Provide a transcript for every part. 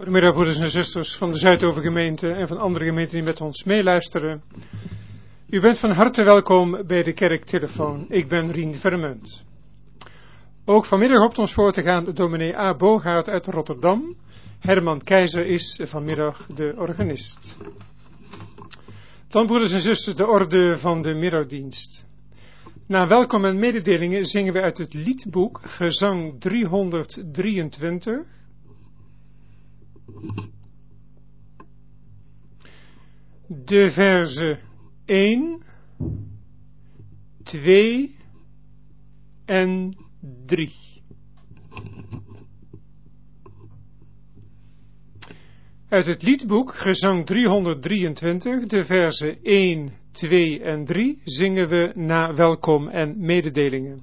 Goedemiddag broeders en zusters van de Zuidovergemeente en van andere gemeenten die met ons meeluisteren. U bent van harte welkom bij de kerktelefoon. Ik ben Rien Vermunt. Ook vanmiddag op ons voor te gaan dominee A. Bogaert uit Rotterdam. Herman Keizer is vanmiddag de organist. Dan broeders en zusters de orde van de middagdienst. Na welkom en mededelingen zingen we uit het liedboek Gezang 323... de verzen 1, 2 en 3. Uit het liedboek Gezang 323, de verzen 1, 2 en 3, zingen we na welkom en mededelingen.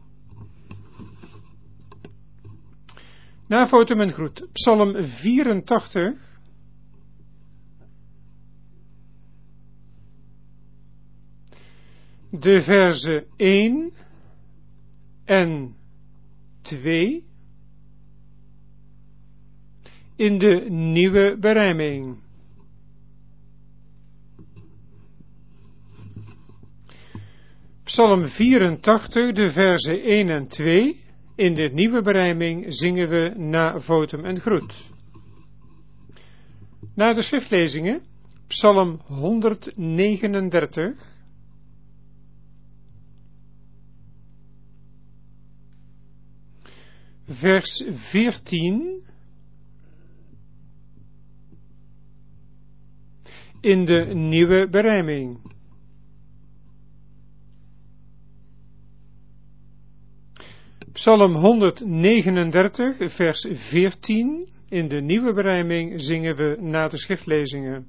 Na fotum en groet, Psalm 84, de verzen 1 en 2, in de nieuwe berijming. Psalm 84, de verzen 1 en 2, in de nieuwe berijming zingen we na votum en groet. Na de schriftlezingen, Psalm 139, vers 14, in de nieuwe berijming. Psalm 139, vers 14, in de nieuwe berijming zingen we na de schriftlezingen.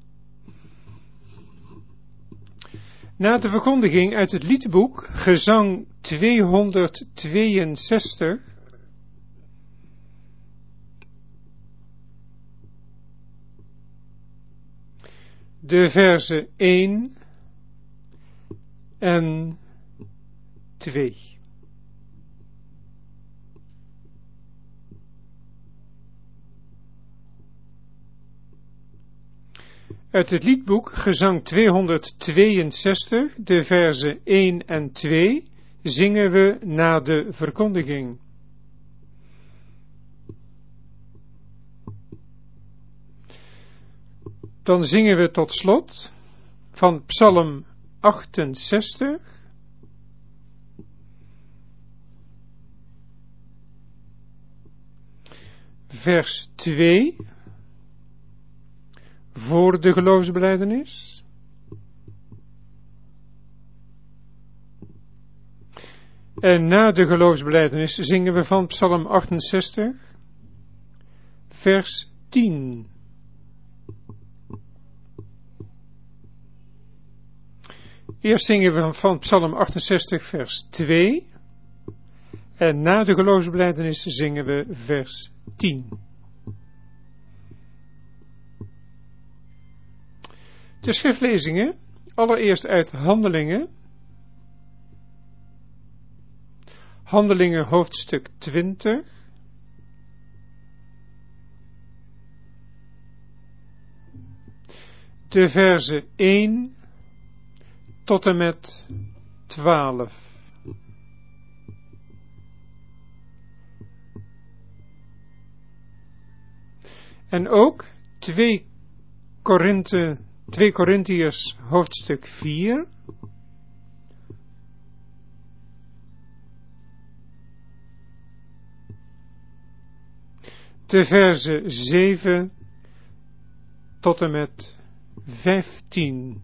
Na de verkondiging uit het liedboek Gezang 262, de verzen 1 en 2. Uit het liedboek Gezang 262, de verzen 1 en 2, zingen we na de verkondiging. Dan zingen we tot slot van Psalm 68, vers 2, voor de geloofsbelijdenis. En na de geloofsbelijdenis zingen we van Psalm 68, vers 10. Eerst zingen we van Psalm 68, vers 2. En na de geloofsbelijdenis zingen we vers 10. De schriftlezingen, allereerst uit Handelingen. Handelingen hoofdstuk 20. De verzen 1 tot en met 12. En ook 2 Korintiërs hoofdstuk 4. De verzen 7 tot en met 15.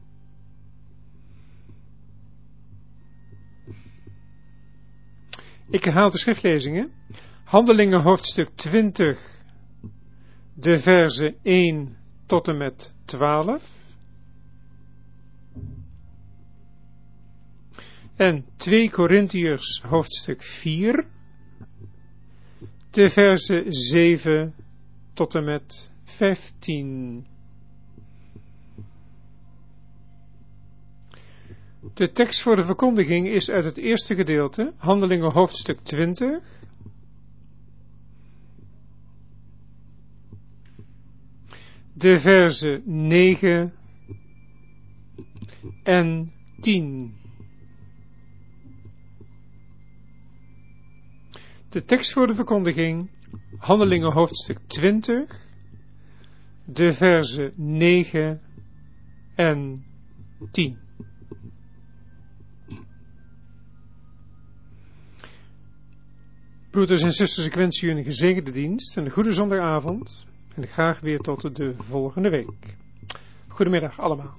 Ik herhaal de schriftlezingen. Handelingen hoofdstuk 20, de verzen 1 tot en met 12. En 2 Korintiërs hoofdstuk 4, de verzen 7 tot en met 15. De tekst voor de verkondiging is uit het eerste gedeelte, Handelingen hoofdstuk 20, de verzen 9 en 10. De tekst voor de verkondiging, Handelingen hoofdstuk 20, de verzen 9 en 10. Broeders en zusters, ik wens u een gezegende dienst en een goede zondagavond en graag weer tot de volgende week. Goedemiddag allemaal.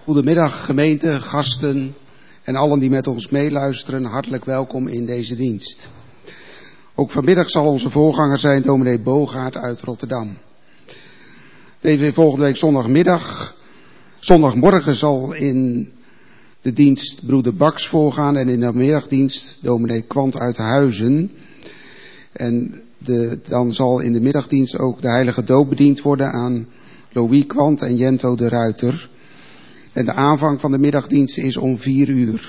Goedemiddag gemeente, gasten en allen die met ons meeluisteren. Hartelijk welkom in deze dienst. Ook vanmiddag zal onze voorganger zijn dominee Bogaert uit Rotterdam. Deze volgende week zondagmorgen zal in de dienst broeder Baks voorgaan en in de middagdienst dominee Kwant uit Huizen. En dan zal in de middagdienst ook de heilige doop bediend worden aan Louis Kwant en Jento de Ruiter. En de aanvang van de middagdienst is om 4:00.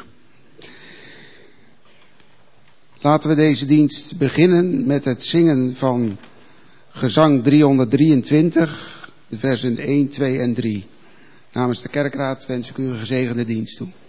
Laten we deze dienst beginnen met het zingen van gezang 323, de versen 1, 2 en 3. Namens de kerkraad wens ik u een gezegende dienst toe.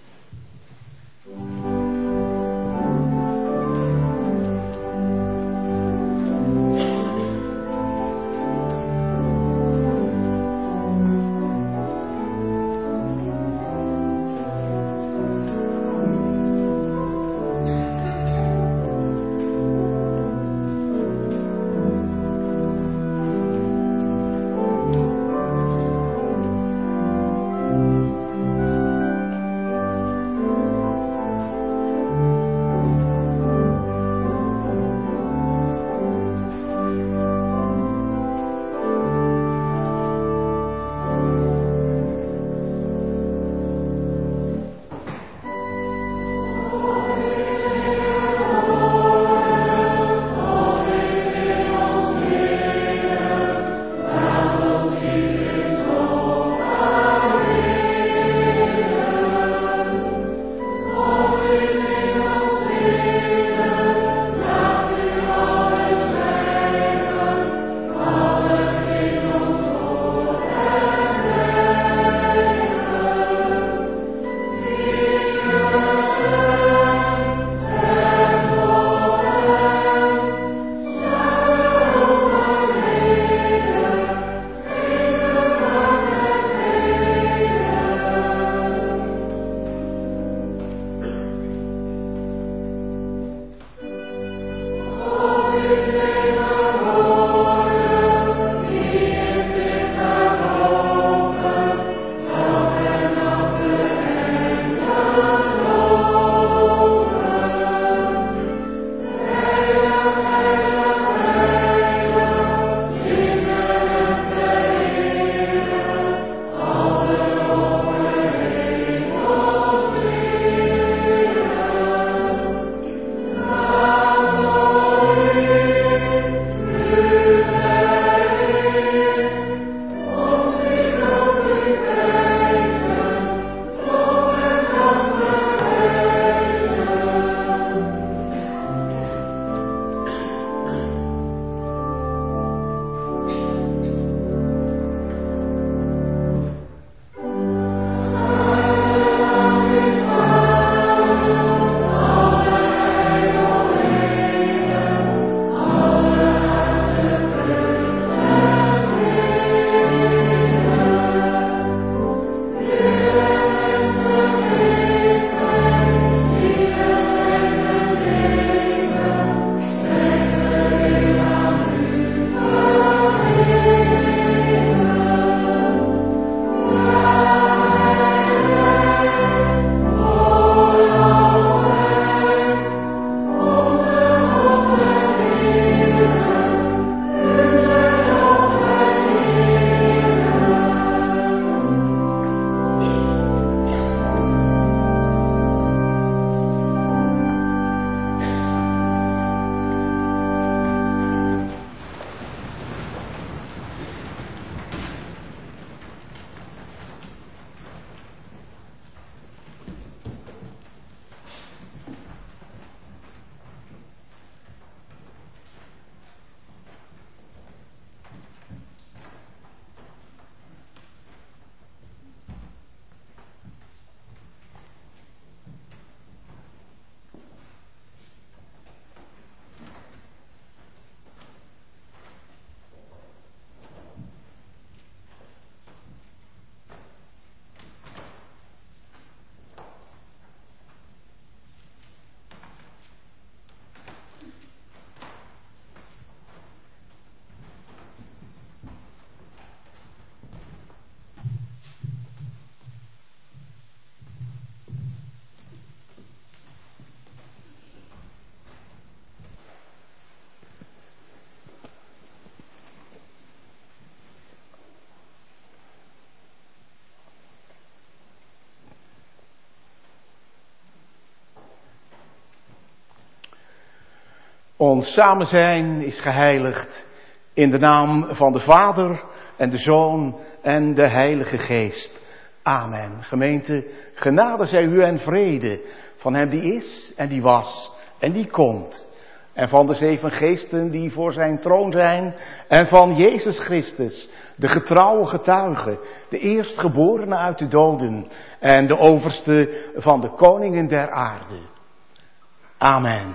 Ons samen zijn is geheiligd in de naam van de Vader en de Zoon en de Heilige Geest. Amen. Gemeente, genade zij u en vrede van hem die is en die was en die komt. En van de 7 geesten die voor zijn troon zijn. En van Jezus Christus, de getrouwe getuige, de eerstgeborene uit de doden. En de overste van de koningen der aarde. Amen.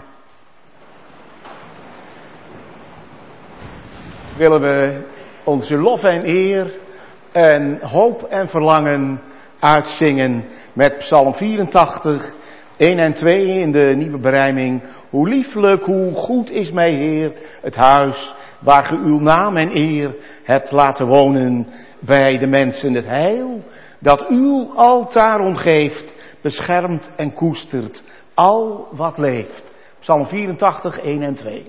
Willen we onze lof en eer en hoop en verlangen uitzingen met Psalm 84, 1 en 2 in de nieuwe berijming. Hoe lieflijk, hoe goed is mij Heer, het huis waar ge uw naam en eer hebt laten wonen bij de mensen. Het heil dat uw altaar omgeeft, beschermt en koestert al wat leeft. Psalm 84, 1 en 2.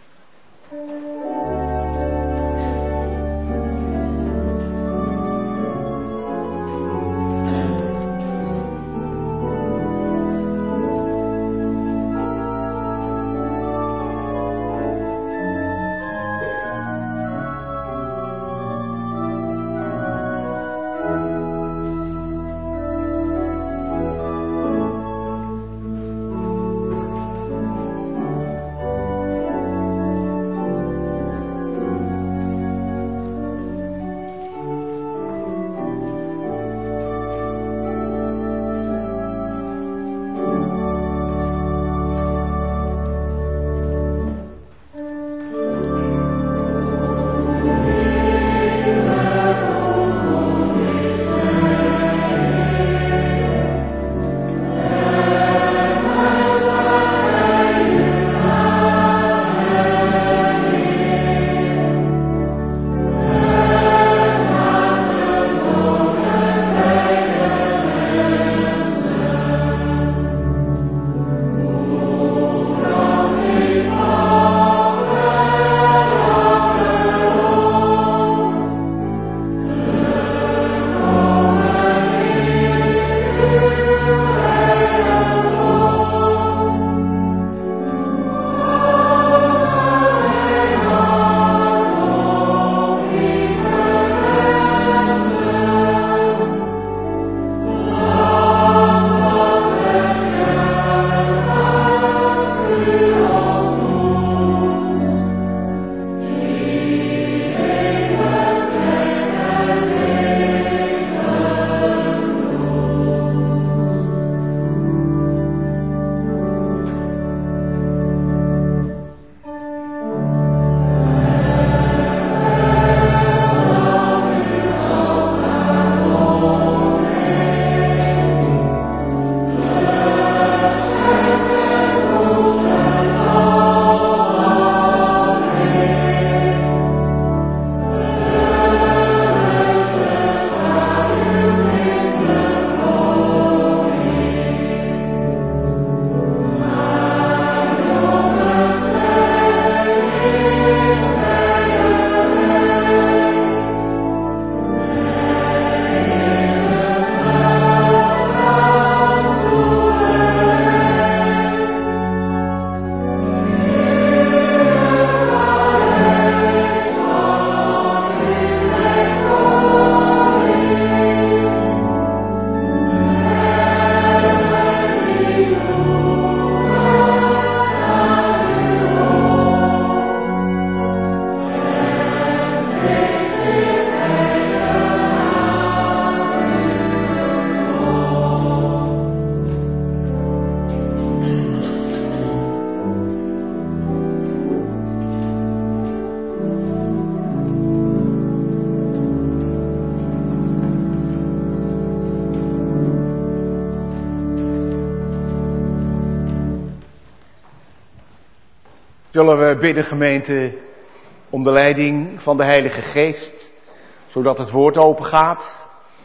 Zullen we bidden, gemeente, om de leiding van de Heilige Geest, zodat het woord open gaat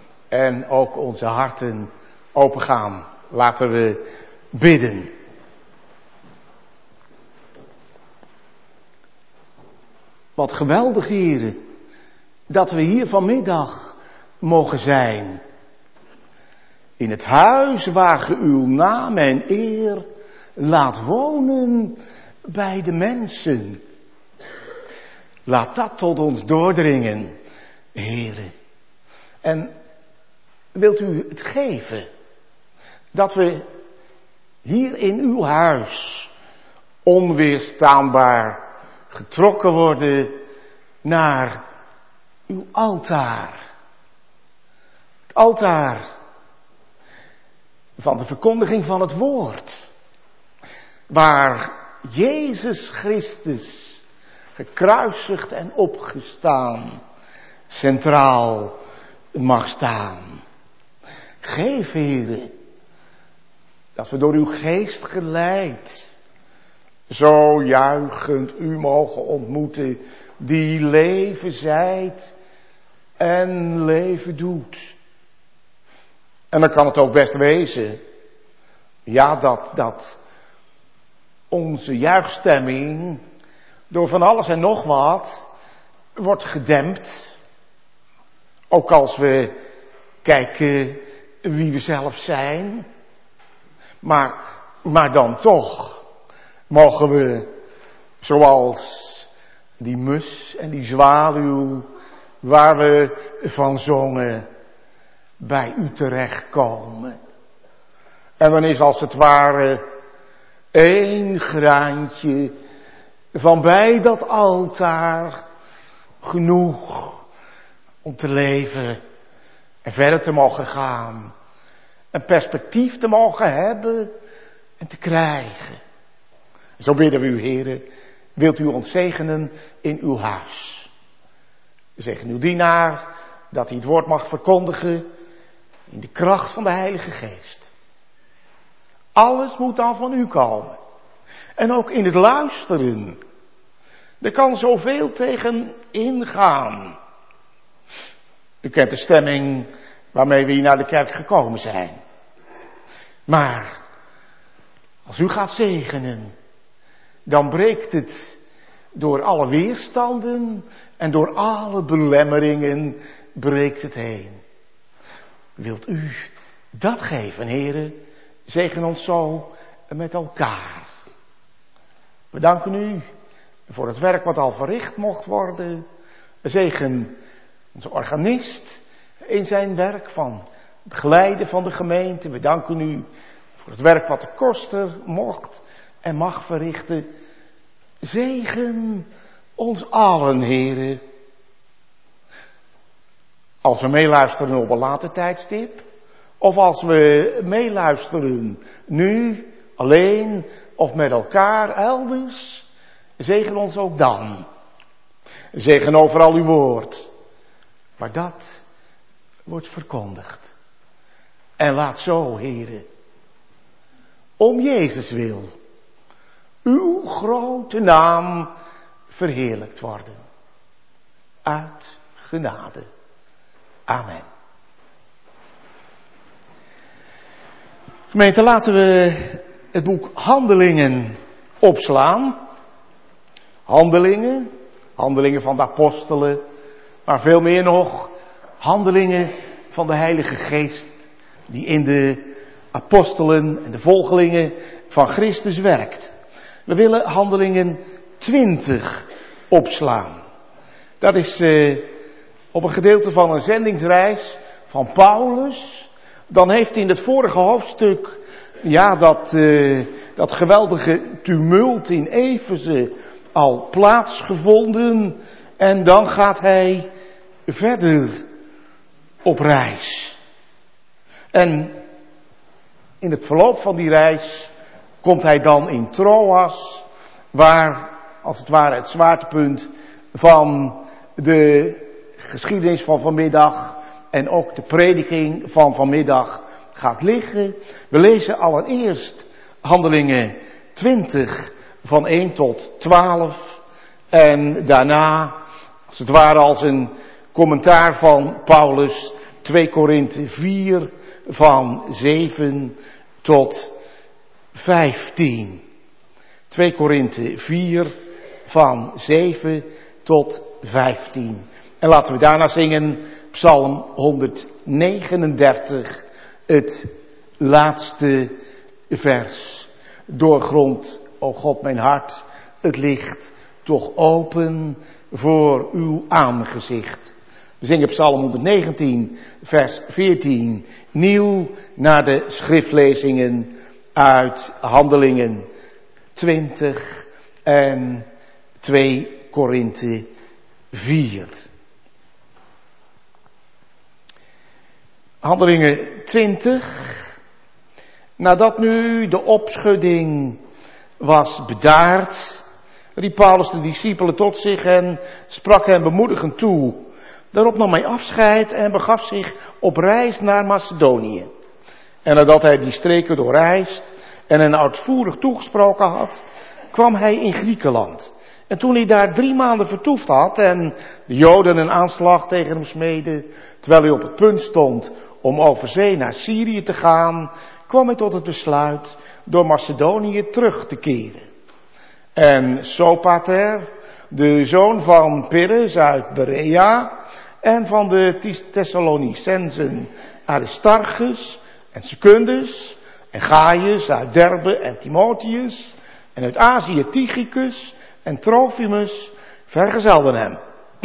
en ook onze harten open gaan. Laten we bidden. Wat geweldig, Heere, dat we hier vanmiddag mogen zijn. In het huis waar ge uw naam en eer laat wonen bij de mensen. Laat dat tot ons doordringen, Heere. En wilt u het geven dat we hier in uw huis onweerstaanbaar getrokken worden naar uw altaar. Het altaar van de verkondiging van het woord. Waar Jezus Christus gekruisigd en opgestaan centraal mag staan. Geef, Heere, dat we door uw geest geleid zo juichend u mogen ontmoeten, die leven zijt en leven doet. En dan kan het ook best wezen, ja, dat onze juichstemming door van alles en nog wat wordt gedempt. Ook als we kijken wie we zelf zijn. Maar dan toch mogen we, zoals die mus en die zwaluw waar we van zongen, bij u terechtkomen. En dan is als het ware één graantje van bij dat altaar genoeg om te leven en verder te mogen gaan. Een perspectief te mogen hebben en te krijgen. Zo bidden we u, Heere, wilt u ons zegenen in uw huis. Zegen uw dienaar dat hij het woord mag verkondigen in de kracht van de Heilige Geest. Alles moet dan van u komen. En ook in het luisteren. Er kan zoveel tegen ingaan. U kent de stemming waarmee we hier naar de kerk gekomen zijn. Maar als u gaat zegenen, dan breekt het door alle weerstanden en door alle belemmeringen breekt het heen. Wilt u dat geven, Heere? Zegen ons zo met elkaar. We danken u voor het werk wat al verricht mocht worden. Zegen onze organist in zijn werk van begeleiden van de gemeente. We danken u voor het werk wat de koster mocht en mag verrichten. Zegen ons allen, Heere. Als we meeluisteren op een later tijdstip. Of als we meeluisteren nu, alleen of met elkaar elders. Zegen ons ook dan. Zegen overal uw woord. Maar dat wordt verkondigd. En laat zo, Heere, om Jezus wil, uw grote naam verheerlijkt worden. Uit genade. Amen. Gemeente, laten we het boek Handelingen opslaan. Handelingen van de apostelen, maar veel meer nog, handelingen van de Heilige Geest, die in de apostelen en de volgelingen van Christus werkt. We willen Handelingen 20 opslaan. Dat is op een gedeelte van een zendingsreis van Paulus. Dan heeft hij in het vorige hoofdstuk, ja, dat geweldige tumult in Efeze al plaatsgevonden. En dan gaat hij verder op reis. En in het verloop van die reis komt hij dan in Troas, waar als het ware het zwaartepunt van de geschiedenis van vanmiddag en ook de prediking van vanmiddag gaat liggen. We lezen allereerst Handelingen 20 van 1 tot 12 en daarna, als het ware als een commentaar van Paulus, 2 Korinthe 4 van 7 tot 15. 2 Korinthe 4 van 7 tot 15. En laten we daarna zingen Psalm 139, het laatste vers. Doorgrond, o God, mijn hart het licht toch open voor uw aangezicht. We zingen Psalm 119, vers 14, nieuw naar de schriftlezingen uit Handelingen 20 en 2 Korinthe 4. Handelingen 20. Nadat nu de opschudding was bedaard, riep Paulus de discipelen tot zich en sprak hen bemoedigend toe. Daarop nam hij afscheid en begaf zich op reis naar Macedonië. En nadat hij die streken doorreisd en hen uitvoerig toegesproken had, kwam hij in Griekenland. En toen hij daar 3 maanden vertoefd had en de Joden een aanslag tegen hem smeden, terwijl hij op het punt stond om over zee naar Syrië te gaan, kwam hij tot het besluit door Macedonië terug te keren. En Sopater, de zoon van Pyrrhus uit Berea, en van de Thessalonicensen Aristarchus en Secundus, en Gaius uit Derbe en Timotheus, en uit Azië Tychicus en Trofimus vergezelden hem.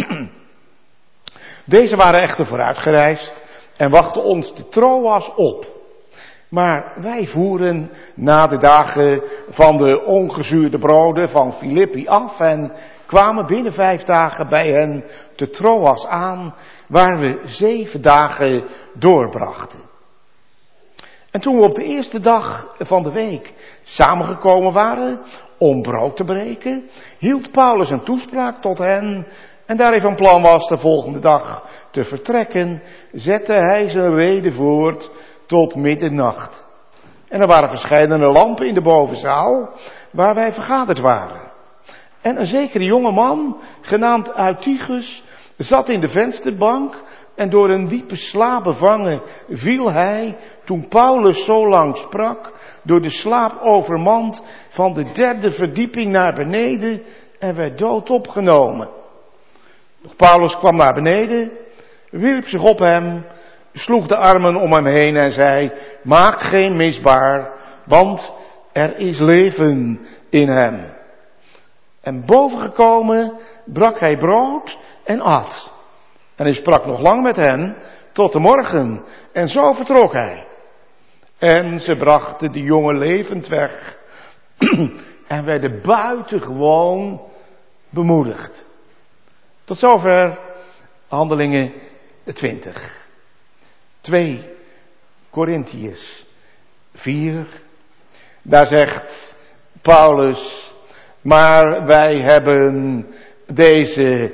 Deze waren echter vooruitgereisd en wachten ons te Troas op. Maar wij voeren na de dagen van de ongezuurde broden van Filippi af en kwamen binnen 5 dagen bij hen te Troas aan, waar we 7 dagen doorbrachten. En toen we op de eerste dag van de week samengekomen waren om brood te breken, hield Paulus een toespraak tot hen. En daar hij van plan was de volgende dag te vertrekken, zette hij zijn rede voort tot middernacht. En er waren verscheidene lampen in de bovenzaal waar wij vergaderd waren. En een zekere jonge man, genaamd Eutychus, zat in de vensterbank en door een diepe slaap bevangen viel hij, toen Paulus zo lang sprak, door de slaap overmand van de 3e verdieping naar beneden en werd dood opgenomen. Doch Paulus kwam naar beneden, wierp zich op hem, sloeg de armen om hem heen en zei, maak geen misbaar, want er is leven in hem. En bovengekomen brak hij brood en at. En hij sprak nog lang met hen tot de morgen. En zo vertrok hij. En ze brachten de jongen levend weg. En werden buitengewoon bemoedigd. Tot zover Handelingen 20. 2 Korintiërs 4. Daar zegt Paulus, maar wij hebben deze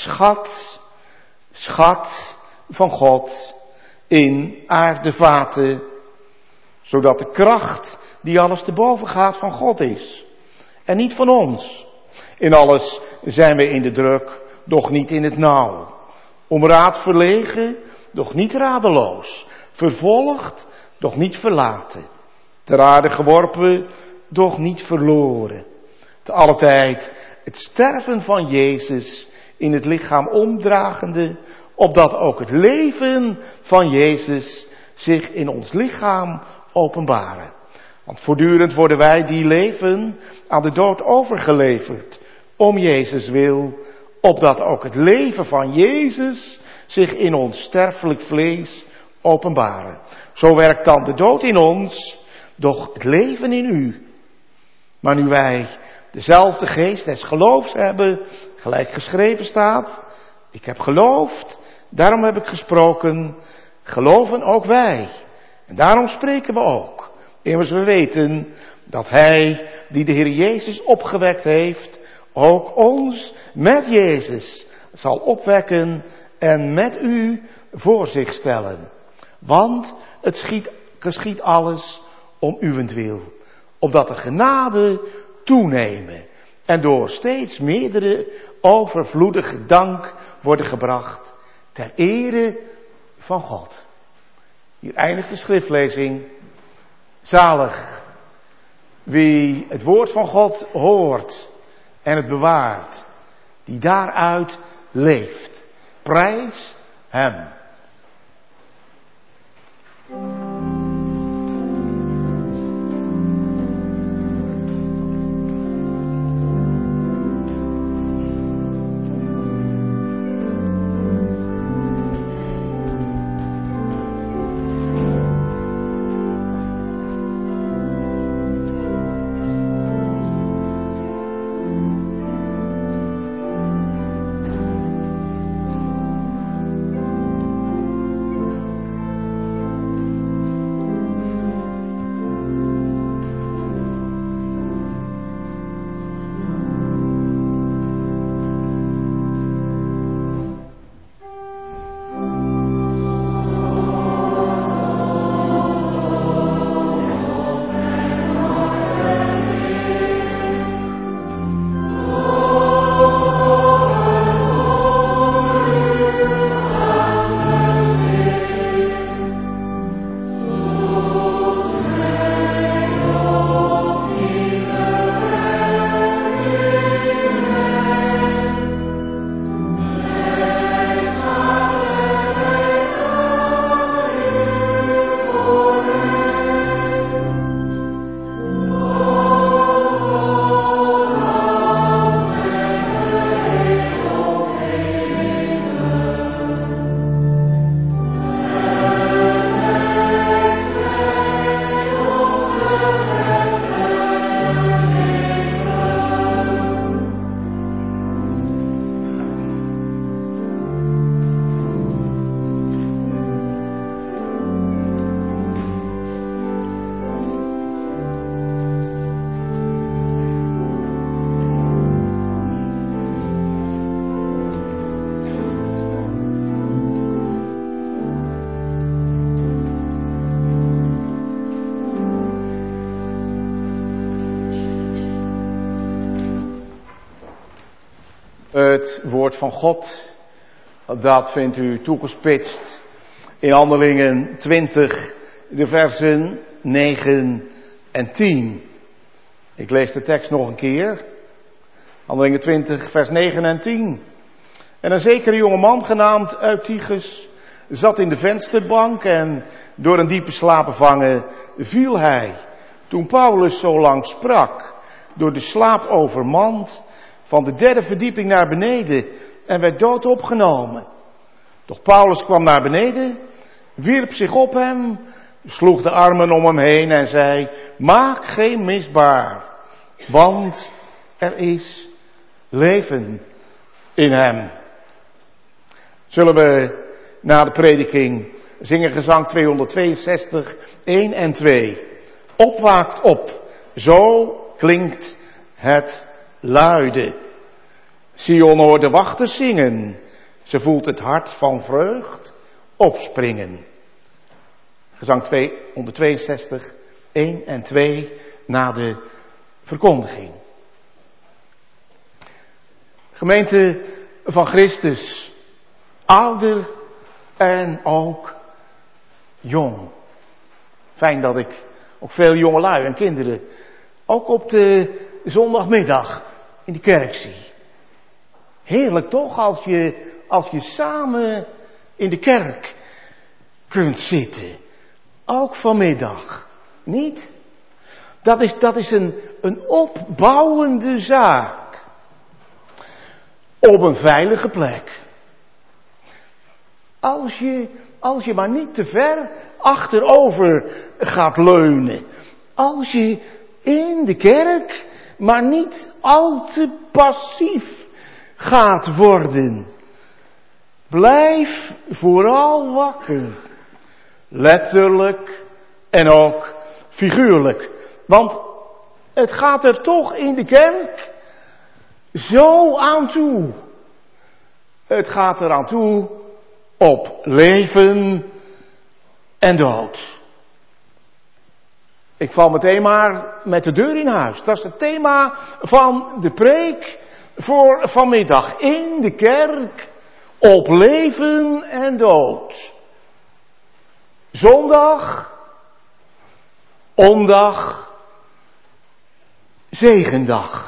schat van God in aardevaten, zodat de kracht die alles te boven gaat van God is en niet van ons. In alles zijn we in de druk, doch niet in het nauw. Om raad verlegen, doch niet radeloos. Vervolgd, doch niet verlaten. Ter aarde geworpen, doch niet verloren. Te alle tijd het sterven van Jezus in het lichaam omdragende, opdat ook het leven van Jezus zich in ons lichaam openbaren. Want voortdurend worden wij die leven aan de dood overgeleverd, om Jezus wil, opdat ook het leven van Jezus zich in ons sterfelijk vlees openbaren. Zo werkt dan de dood in ons, doch het leven in u. Maar nu wij dezelfde geest des geloofs hebben, gelijk geschreven staat, ik heb geloofd, daarom heb ik gesproken, geloven ook wij. En daarom spreken we ook. Immers we weten dat Hij, die de Heer Jezus opgewekt heeft, ook ons met Jezus zal opwekken en met u voor zich stellen. Want het geschiet alles om uwentwil, opdat de genade toenemen en door steeds meerdere overvloedige dank worden gebracht ter ere van God. Hier eindigt de schriftlezing. Zalig wie het woord van God hoort en het bewaart, die daaruit leeft. Prijs hem. Het woord van God, dat vindt u toegespitst in Handelingen 20, de versen 9 en 10. Ik lees de tekst nog een keer. Handelingen 20, vers 9 en 10. En een zekere jongeman genaamd Eutychus zat in de vensterbank en door een diepe slaap bevangen viel hij. Toen Paulus zo lang sprak, door de slaap overmand, van de derde verdieping naar beneden en werd dood opgenomen. Doch Paulus kwam naar beneden, wierp zich op hem, sloeg de armen om hem heen en zei: maak geen misbaar, want er is leven in hem. Zullen we na de prediking zingen gezang 262, 1 en 2. Opwaakt op, zo klinkt het luide. Sion hoort de wachters zingen, ze voelt het hart van vreugd opspringen. Gezang 262, 1 en 2 na de verkondiging. Gemeente van Christus, ouder en ook jong. Fijn dat ik ook veel jongelui en kinderen ook op de zondagmiddag in de kerk zie. Heerlijk toch als je samen in de kerk kunt zitten. Ook vanmiddag. Niet? Dat is een opbouwende zaak. Op een veilige plek. Als je maar niet te ver achterover gaat leunen. Als je in de kerk maar niet al te passief gaat worden. Blijf vooral wakker. Letterlijk en ook figuurlijk. Want het gaat er toch in de kerk zo aan toe. Het gaat er aan toe op leven en dood. Ik val meteen maar met de deur in huis. Dat is het thema van de preek voor vanmiddag. In de kerk op leven en dood. Zondag, ondag, zegendag.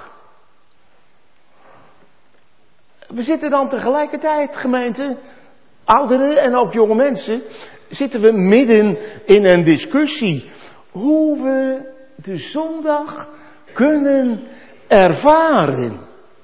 We zitten dan tegelijkertijd, gemeente, ouderen en ook jonge mensen, zitten we midden in een discussie. Hoe we de zondag kunnen ervaren.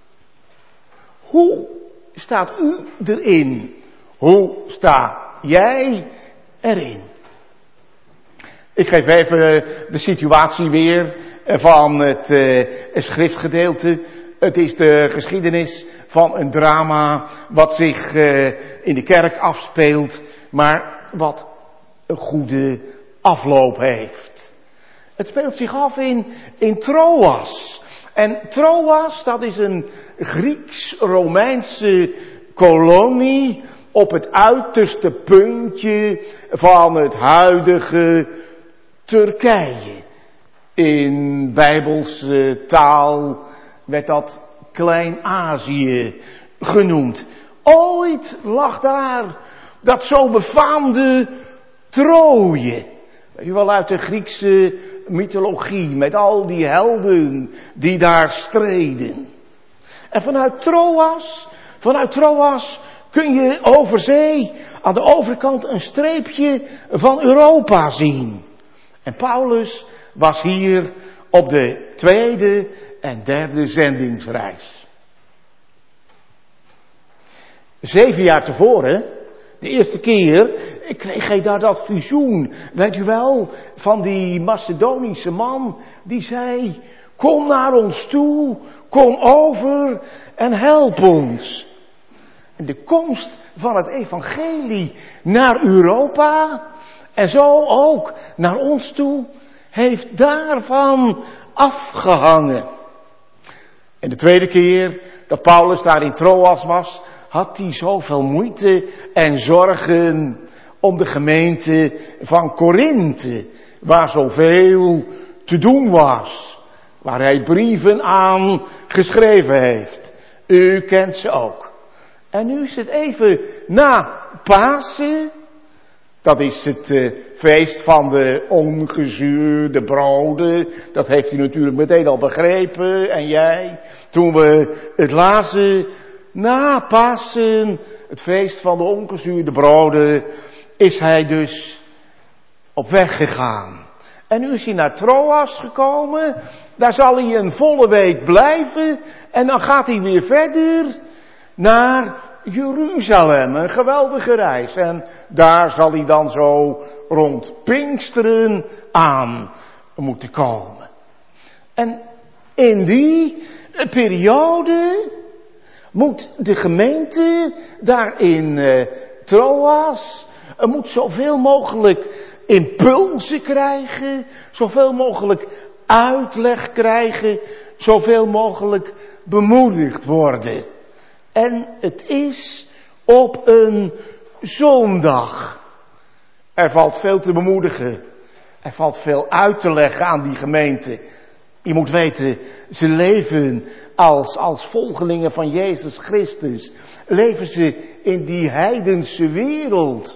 Hoe staat u erin? Hoe sta jij erin? Ik geef even de situatie weer van het schriftgedeelte. Het is de geschiedenis van een drama wat zich in de kerk afspeelt, maar wat een goede afloop heeft. Het speelt zich af in Troas. En Troas, dat is een Grieks-Romeinse kolonie op het uiterste puntje van het huidige Turkije. In Bijbelse taal werd dat Klein-Azië genoemd. Ooit lag daar dat zo befaamde Troje. Weet je wel, uit de Griekse mythologie, met al die helden die daar streden. En vanuit Troas kun je over zee aan de overkant een streepje van Europa zien. En Paulus was hier op de tweede en derde zendingsreis. 7 jaar tevoren, de eerste keer, kreeg hij daar dat visioen, weet u wel, van die Macedonische man die zei: kom naar ons toe, kom over en help ons. En de komst van het evangelie naar Europa en zo ook naar ons toe heeft daarvan afgehangen. En de tweede keer dat Paulus daar in Troas was, had hij zoveel moeite en zorgen om de gemeente van Korinthe, waar zoveel te doen was, waar hij brieven aan geschreven heeft. U kent ze ook. En nu is het even na Pasen. Dat is het feest van de ongezuurde broden. Dat heeft u natuurlijk meteen al begrepen. En jij, toen we het lazen, na Pasen, het feest van de ongezuurde broden, is hij dus op weg gegaan. En nu is hij naar Troas gekomen. Daar zal hij een volle week blijven. En dan gaat hij weer verder naar Jeruzalem. Een geweldige reis. En daar zal hij dan zo rond Pinksteren aan moeten komen. En in die periode moet de gemeente daar in Troas, moet zoveel mogelijk impulsen krijgen, zoveel mogelijk uitleg krijgen, zoveel mogelijk bemoedigd worden. En het is op een zondag. Er valt veel te bemoedigen. Er valt veel uit te leggen aan die gemeente. Je moet weten, ze leven als volgelingen van Jezus Christus. Leven ze in die heidense wereld.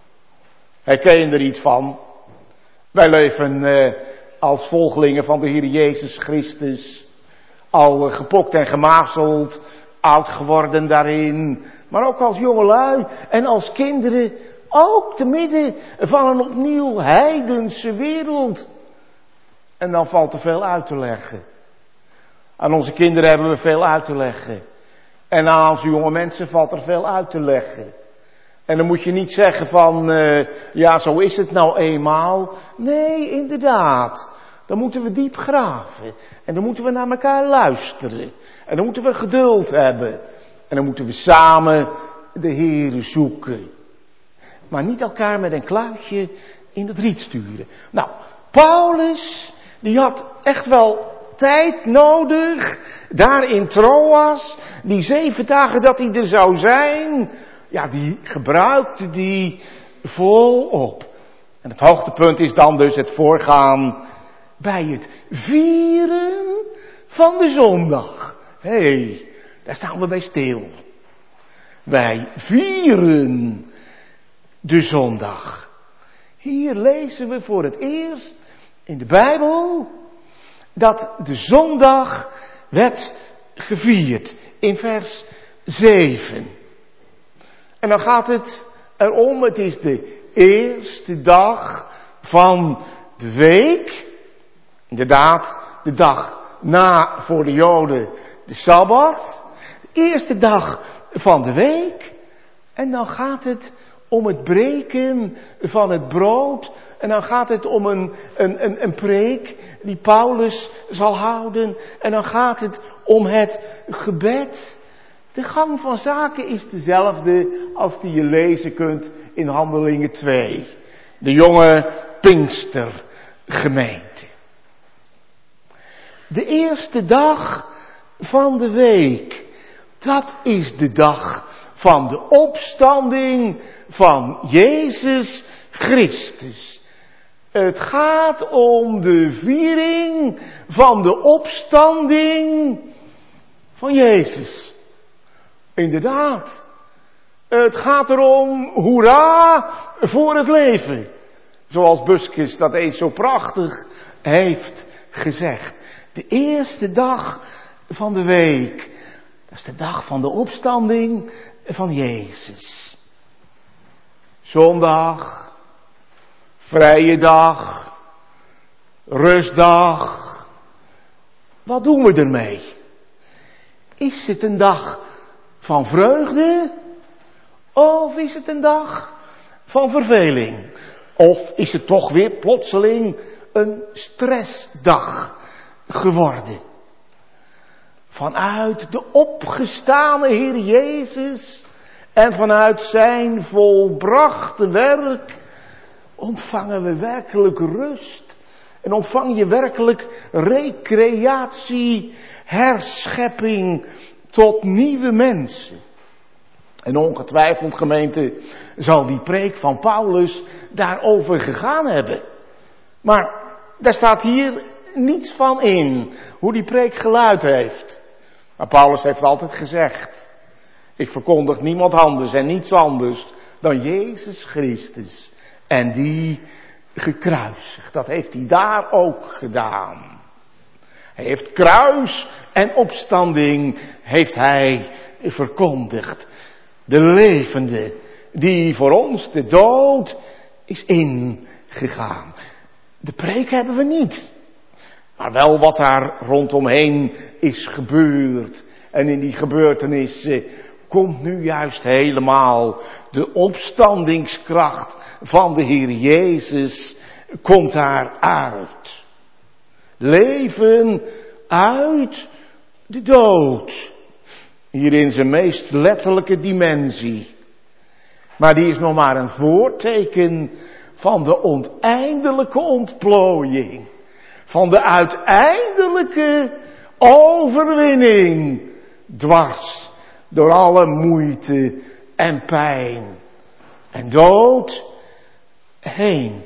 Herken je er iets van? Wij leven als volgelingen van de Heer Jezus Christus. Al gepokt en gemazeld, oud geworden daarin. Maar ook als jongelui en als kinderen. Ook te midden van een opnieuw heidense wereld. En dan valt er veel uit te leggen. Aan onze kinderen hebben we veel uit te leggen. En aan onze jonge mensen valt er veel uit te leggen. En dan moet je niet zeggen van, ja, zo is het nou eenmaal. Nee, inderdaad. Dan moeten we diep graven. En dan moeten we naar elkaar luisteren. En dan moeten we geduld hebben. En dan moeten we samen de Heere zoeken. Maar niet elkaar met een kluitje in het riet sturen. Nou, Paulus, die had echt wel tijd nodig. Daar in Troas. Die 7 dagen dat hij er zou zijn. Ja, die gebruikte die volop. En het hoogtepunt is dan dus het voorgaan bij het vieren van de zondag. Hé, daar staan we bij stil. Wij vieren de zondag. Hier lezen we voor het eerst in de Bijbel dat de zondag werd gevierd. In vers 7. En dan gaat het erom, het is de eerste dag van de week. Inderdaad, de dag na voor de Joden de Sabbat. De eerste dag van de week. En dan gaat het om het breken van het brood. En dan gaat het om een preek die Paulus zal houden. En dan gaat het om het gebed. De gang van zaken is dezelfde als die je lezen kunt in Handelingen 2. De jonge Pinkstergemeente. De eerste dag van de week. Dat is de dag van de opstanding van Jezus Christus. Het gaat om de viering van de opstanding van Jezus. Inderdaad. Het gaat erom, hoera, voor het leven. Zoals Buskes dat eens zo prachtig heeft gezegd. De eerste dag van de week. Dat is de dag van de opstanding van Jezus. Zondag, vrije dag, rustdag. Wat doen we ermee? Is het een dag van vreugde? Of is het een dag van verveling? Of is het toch weer plotseling een stressdag geworden? Vanuit de opgestane Heer Jezus en vanuit zijn volbrachte werk ontvangen we werkelijk rust. En ontvang je werkelijk recreatie, herschepping tot nieuwe mensen. En ongetwijfeld, gemeente, zal die preek van Paulus daarover gegaan hebben. Maar daar staat hier niets van in, hoe die preek geluid heeft. Maar Paulus heeft altijd gezegd, ik verkondig niemand anders en niets anders dan Jezus Christus. En die gekruisigd. Dat heeft hij daar ook gedaan. Hij heeft kruis en opstanding heeft hij verkondigd. De levende die voor ons de dood is ingegaan. De preek hebben we niet. Maar wel wat daar rondomheen is gebeurd. En in die gebeurtenissen komt nu juist helemaal de opstandingskracht van de Heer Jezus komt daar uit. Leven uit de dood. Hier in zijn meest letterlijke dimensie. Maar die is nog maar een voorteken van de onteindelijke ontplooiing. Van de uiteindelijke overwinning. Dwars door alle moeite en pijn. En dood heen.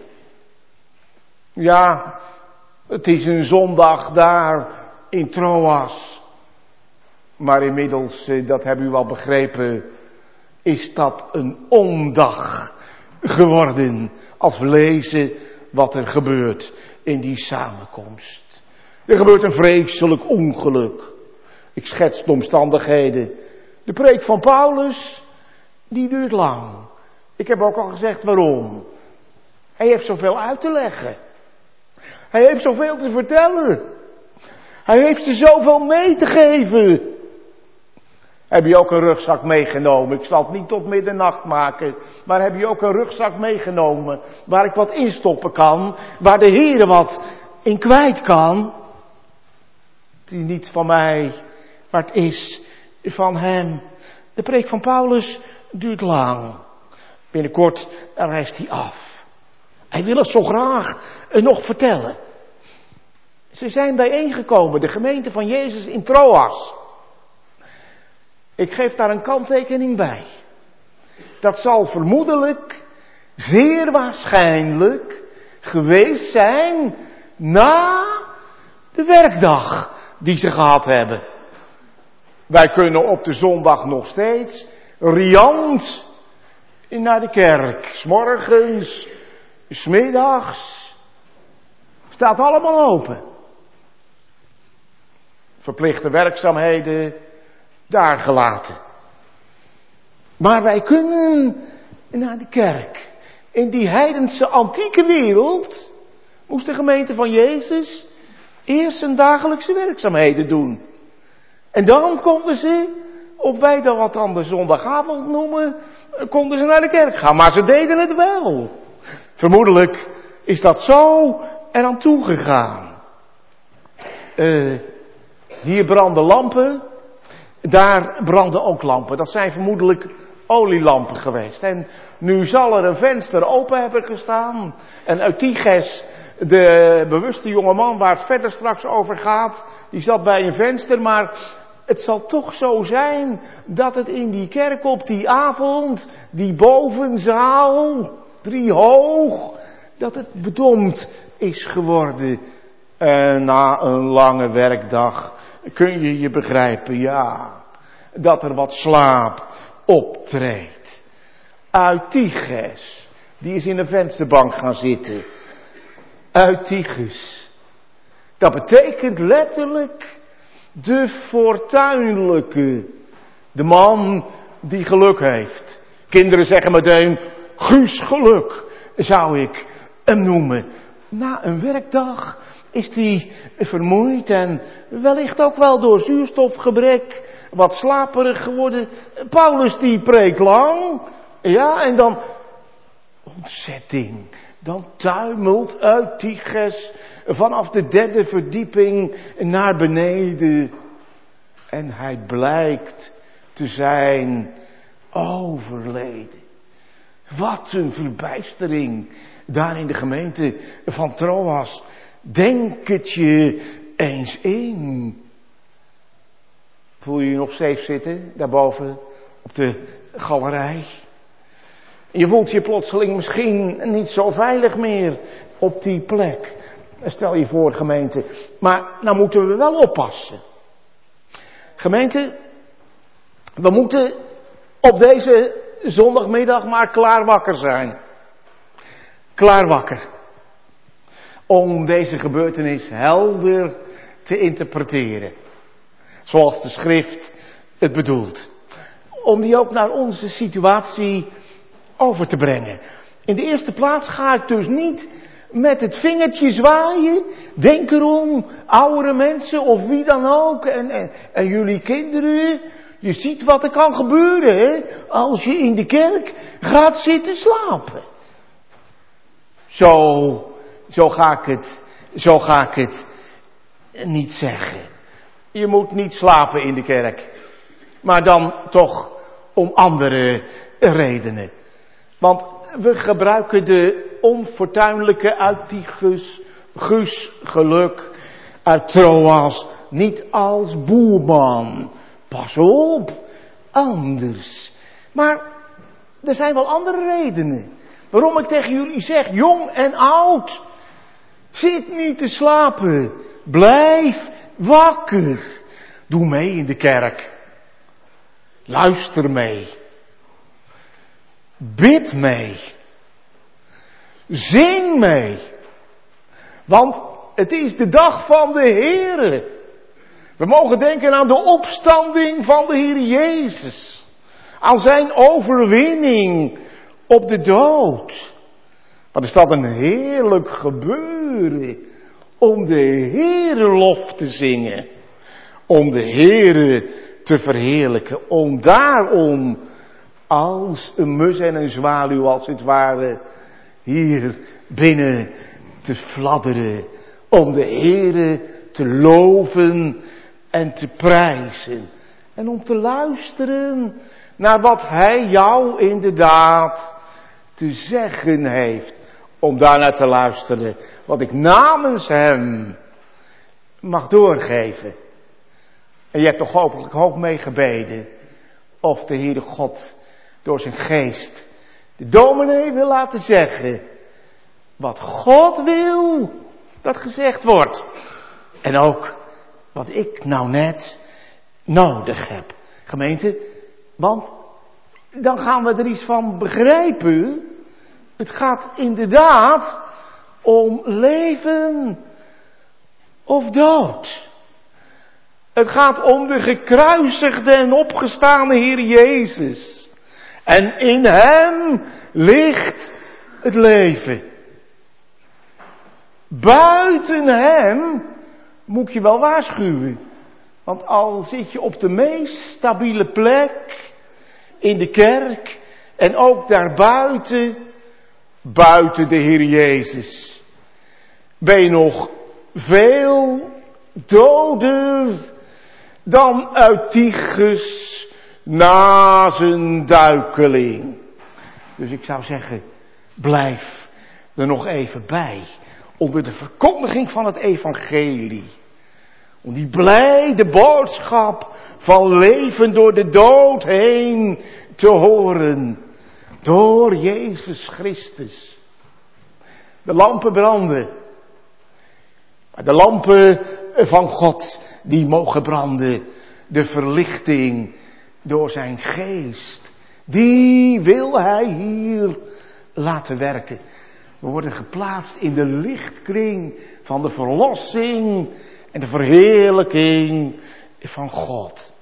Ja, het is een zondag daar in Troas. Maar inmiddels, dat hebben u al begrepen, is dat een ondag geworden. Als we lezen wat er gebeurt in die samenkomst. Er gebeurt een vreselijk ongeluk. Ik schets de omstandigheden. De preek van Paulus, die duurt lang. Ik heb ook al gezegd waarom. Hij heeft zoveel uit te leggen. Hij heeft zoveel te vertellen. Hij heeft ze zoveel mee te geven. Heb je ook een rugzak meegenomen? Ik zal het niet tot middernacht maken. Maar heb je ook een rugzak meegenomen waar ik wat instoppen kan? Waar de Heer wat in kwijt kan? Het is niet van mij, maar het is van Hem. De preek van Paulus duurt lang. Binnenkort reist hij af. Hij wil het zo graag nog vertellen. Ze zijn bijeengekomen, de gemeente van Jezus in Troas. Ik geef daar een kanttekening bij. Dat zal vermoedelijk, zeer waarschijnlijk, geweest zijn na de werkdag die ze gehad hebben. Wij kunnen op de zondag nog steeds riant naar de kerk. 's Morgens, 's middags. Staat allemaal open. Verplichte werkzaamheden daar gelaten. Maar wij kunnen naar de kerk. In die heidense antieke wereld moest de gemeente van Jezus eerst zijn dagelijkse werkzaamheden doen. En dan konden ze, of wij dat wat dan de zondagavond noemen, konden ze naar de kerk gaan. Maar ze deden het wel. Vermoedelijk is dat zo eraan toegegaan. Hier branden lampen. Daar branden ook lampen. Dat zijn vermoedelijk olielampen geweest. En nu zal er een venster open hebben gestaan. En Eutyches, de bewuste jongeman waar het verder straks over gaat, die zat bij een venster. Maar het zal toch zo zijn dat het in die kerk op die avond, die bovenzaal, 3 hoog, dat het bedompt is geworden. En na een lange werkdag kun je je begrijpen, ja, dat er wat slaap optreedt. Eutyches, die is in een vensterbank gaan zitten. Eutyches, dat betekent letterlijk de fortuinlijke, de man die geluk heeft. Kinderen zeggen meteen, Guus geluk, zou ik hem noemen. Na een werkdag is hij vermoeid en wellicht ook wel door zuurstofgebrek wat slaperig geworden. Paulus die preekt lang, ja, en dan ontzetting. Dan tuimelt Eutyches vanaf de 3e verdieping naar beneden. En hij blijkt te zijn overleden. Wat een verbijstering daar in de gemeente van Troas. Denk het je eens in. Voel je je nog safe zitten, daarboven op de galerij? Je voelt je plotseling misschien niet zo veilig meer op die plek. Stel je voor, gemeente. Maar nou moeten we wel oppassen. Gemeente, we moeten op deze zondagmiddag maar klaar wakker zijn. Klaar wakker. Om deze gebeurtenis helder te interpreteren. Zoals de schrift het bedoelt. Om die ook naar onze situatie over te brengen. In de eerste plaats ga ik dus niet met het vingertje zwaaien. Denk erom, oudere mensen of wie dan ook. En jullie kinderen. Je ziet wat er kan gebeuren, hè? Als je in de kerk gaat zitten slapen. Zo ga ik het niet zeggen. Je moet niet slapen in de kerk. Maar dan toch om andere redenen. Want we gebruiken de onfortuinlijke Eutychus, Gus Geluk uit Troas niet als boeman. Pas op, anders. Maar er zijn wel andere redenen. Waarom ik tegen jullie zeg, jong en oud, zit niet te slapen. Blijf wakker. Doe mee in de kerk. Luister mee. Bid mee. Zing mee. Want het is de dag van de Heere. We mogen denken aan de opstanding van de Heer Jezus. Aan zijn overwinning op de dood. Wat is dat een heerlijk gebeuren. Om de Heere lof te zingen. Om de Heere te verheerlijken. Om daarom als een mus en een zwaluw als het ware hier binnen te fladderen. Om de Heere te loven en te prijzen. En om te luisteren naar wat Hij jou inderdaad te zeggen heeft. Om daarnaar te luisteren wat ik namens Hem mag doorgeven. En je hebt toch hopelijk ook meegebeden. Of de Heere God door zijn geest de dominee wil laten zeggen. Wat God wil dat gezegd wordt. En ook wat ik nou net nodig heb. Gemeente, want dan gaan we er iets van begrijpen. Het gaat inderdaad om leven of dood. Het gaat om de gekruisigde en opgestane Heer Jezus. En in Hem ligt het leven. Buiten Hem moet je wel waarschuwen. Want al zit je op de meest stabiele plek in de kerk en ook daarbuiten, buiten de Heer Jezus, ben je nog veel doder dan Eutychus na zijn duikeling. Dus ik zou zeggen, blijf er nog even bij. Onder de verkondiging van het evangelie. Om die blijde boodschap van leven door de dood heen te horen. Door Jezus Christus. De lampen branden. Maar de lampen van God die mogen branden. De verlichting door zijn geest. Die wil Hij hier laten werken. We worden geplaatst in de lichtkring van de verlossing en de verheerlijking van God.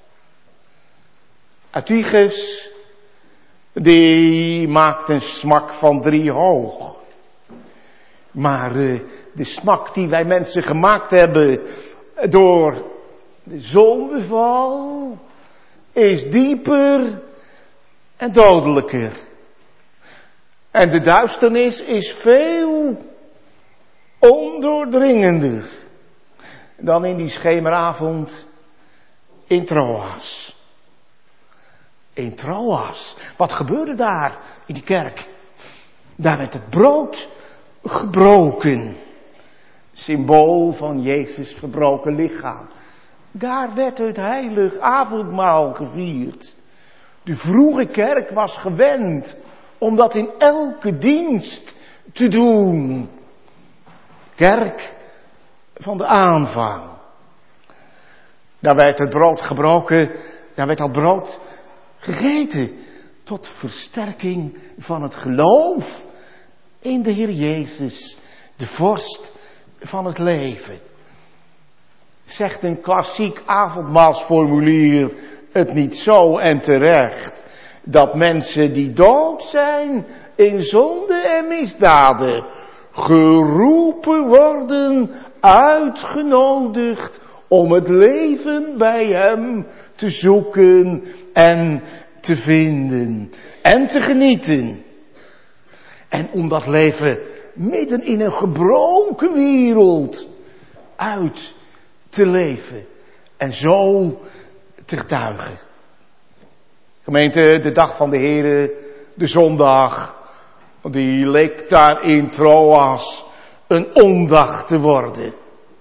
Eutychus, die maakt een smak van 3 hoog. Maar de smak die wij mensen gemaakt hebben door de zondeval is dieper en dodelijker. En de duisternis is veel ondoordringender dan in die schemeravond in Troas. In Troas. Wat gebeurde daar in die kerk? Daar werd het brood gebroken. Symbool van Jezus' verbroken lichaam. Daar werd het heilig avondmaal gevierd. De vroege kerk was gewend om dat in elke dienst te doen. Kerk van de aanvang. Daar werd het brood gebroken, daar werd dat brood gegeten. Tot versterking van het geloof in de Heer Jezus, de vorst van het leven. Zegt een klassiek avondmaalsformulier het niet zo en terecht, dat mensen die dood zijn in zonde en misdaden, geroepen worden, uitgenodigd om het leven bij hem te zoeken en te vinden en te genieten. En om dat leven midden in een gebroken wereld uit te leven en zo te getuigen. Gemeente, de dag van de Here, de zondag, die leek daar in Troas een ondag te worden.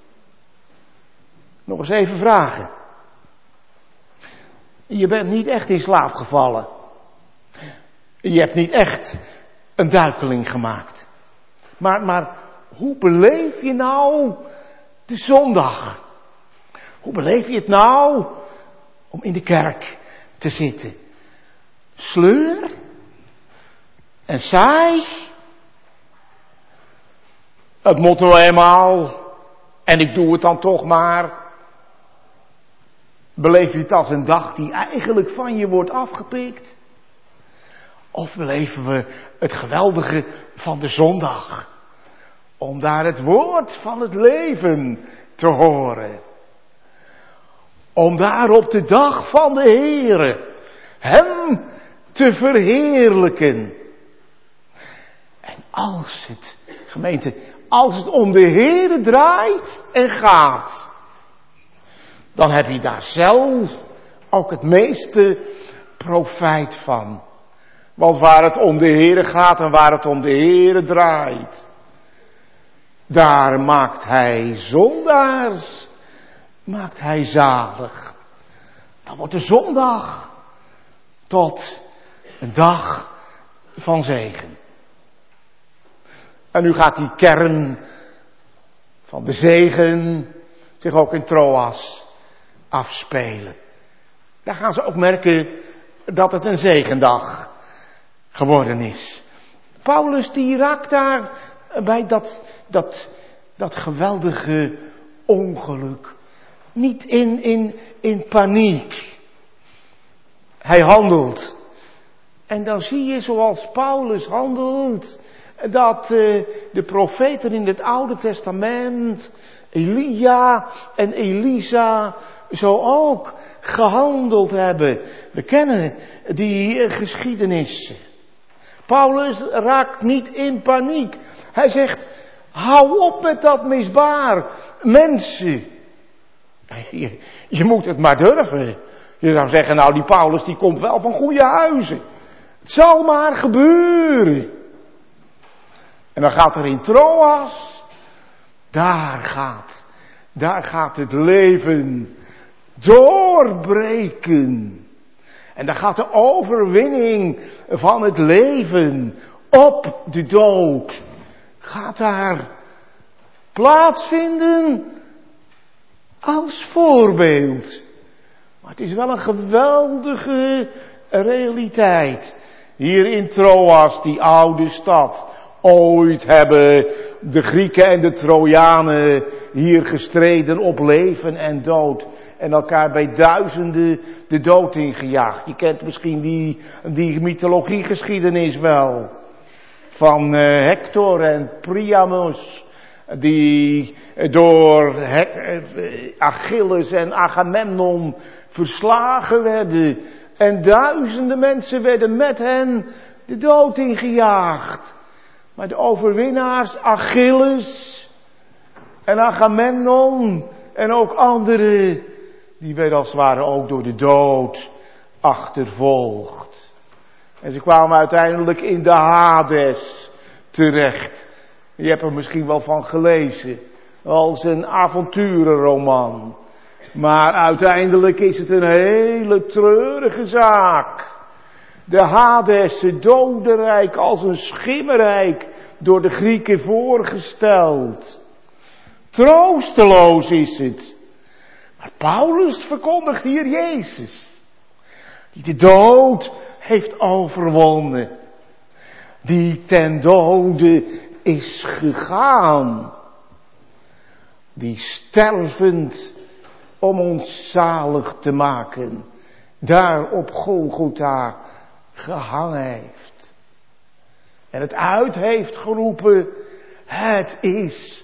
Nog eens even vragen. Je bent niet echt in slaap gevallen. Je hebt niet echt een duikeling gemaakt. Maar hoe beleef je nou de zondag? Hoe beleef je het nou om in de kerk te zitten? Sleur? En saai? Het moet nou eenmaal. En ik doe het dan toch maar. Beleef je het als een dag die eigenlijk van je wordt afgepikt? Of beleven we het geweldige van de zondag? Om daar het woord van het leven te horen. Om daar op de dag van de Heere hem te verheerlijken. En als het, gemeente, als het om de Heere draait en gaat, dan heb je daar zelf ook het meeste profijt van. Want waar het om de Heere gaat en waar het om de Heere draait, daar maakt hij zondaars, maakt hij zalig. Dan wordt de zondag tot een dag van zegen. En nu gaat die kern van de zegen zich ook in Troas afspelen. Daar gaan ze ook merken dat het een zegendag geworden is. Paulus die raakt daar bij dat geweldige ongeluk niet in paniek. Hij handelt. En dan zie je zoals Paulus handelt, dat de profeten in het Oude Testament, Elia en Elisa, zo ook gehandeld hebben. We kennen die geschiedenissen. Paulus raakt niet in paniek. Hij zegt, hou op met dat misbaar. Mensen, je moet het maar durven. Je zou zeggen, nou die Paulus die komt wel van goede huizen. Het zal maar gebeuren. En dan gaat er in Troas, daar gaat het leven doorbreken. En dan gaat de overwinning van het leven op de dood, gaat daar plaatsvinden als voorbeeld. Maar het is wel een geweldige realiteit. Hier in Troas, die oude stad. Ooit hebben de Grieken en de Trojanen hier gestreden op leven en dood. En elkaar bij duizenden de dood ingejaagd. Je kent misschien die mythologiegeschiedenis wel. Van Hector en Priamus. Die door Achilles en Agamemnon verslagen werden. En duizenden mensen werden met hen de dood ingejaagd. Maar de overwinnaars, Achilles en Agamemnon en ook anderen, die werden als het ware ook door de dood achtervolgd. En ze kwamen uiteindelijk in de Hades terecht. Je hebt er misschien wel van gelezen, als een avonturenroman. Maar uiteindelijk is het een hele treurige zaak. De Hades, het dodenrijk, als een schimmerrijk, door de Grieken voorgesteld. Troosteloos is het. Maar Paulus verkondigt hier Jezus. Die de dood heeft overwonnen. Die ten dode is gegaan. Die stervend om ons zalig te maken, daar op Golgotha gehangen heeft. En het uit heeft geroepen, het is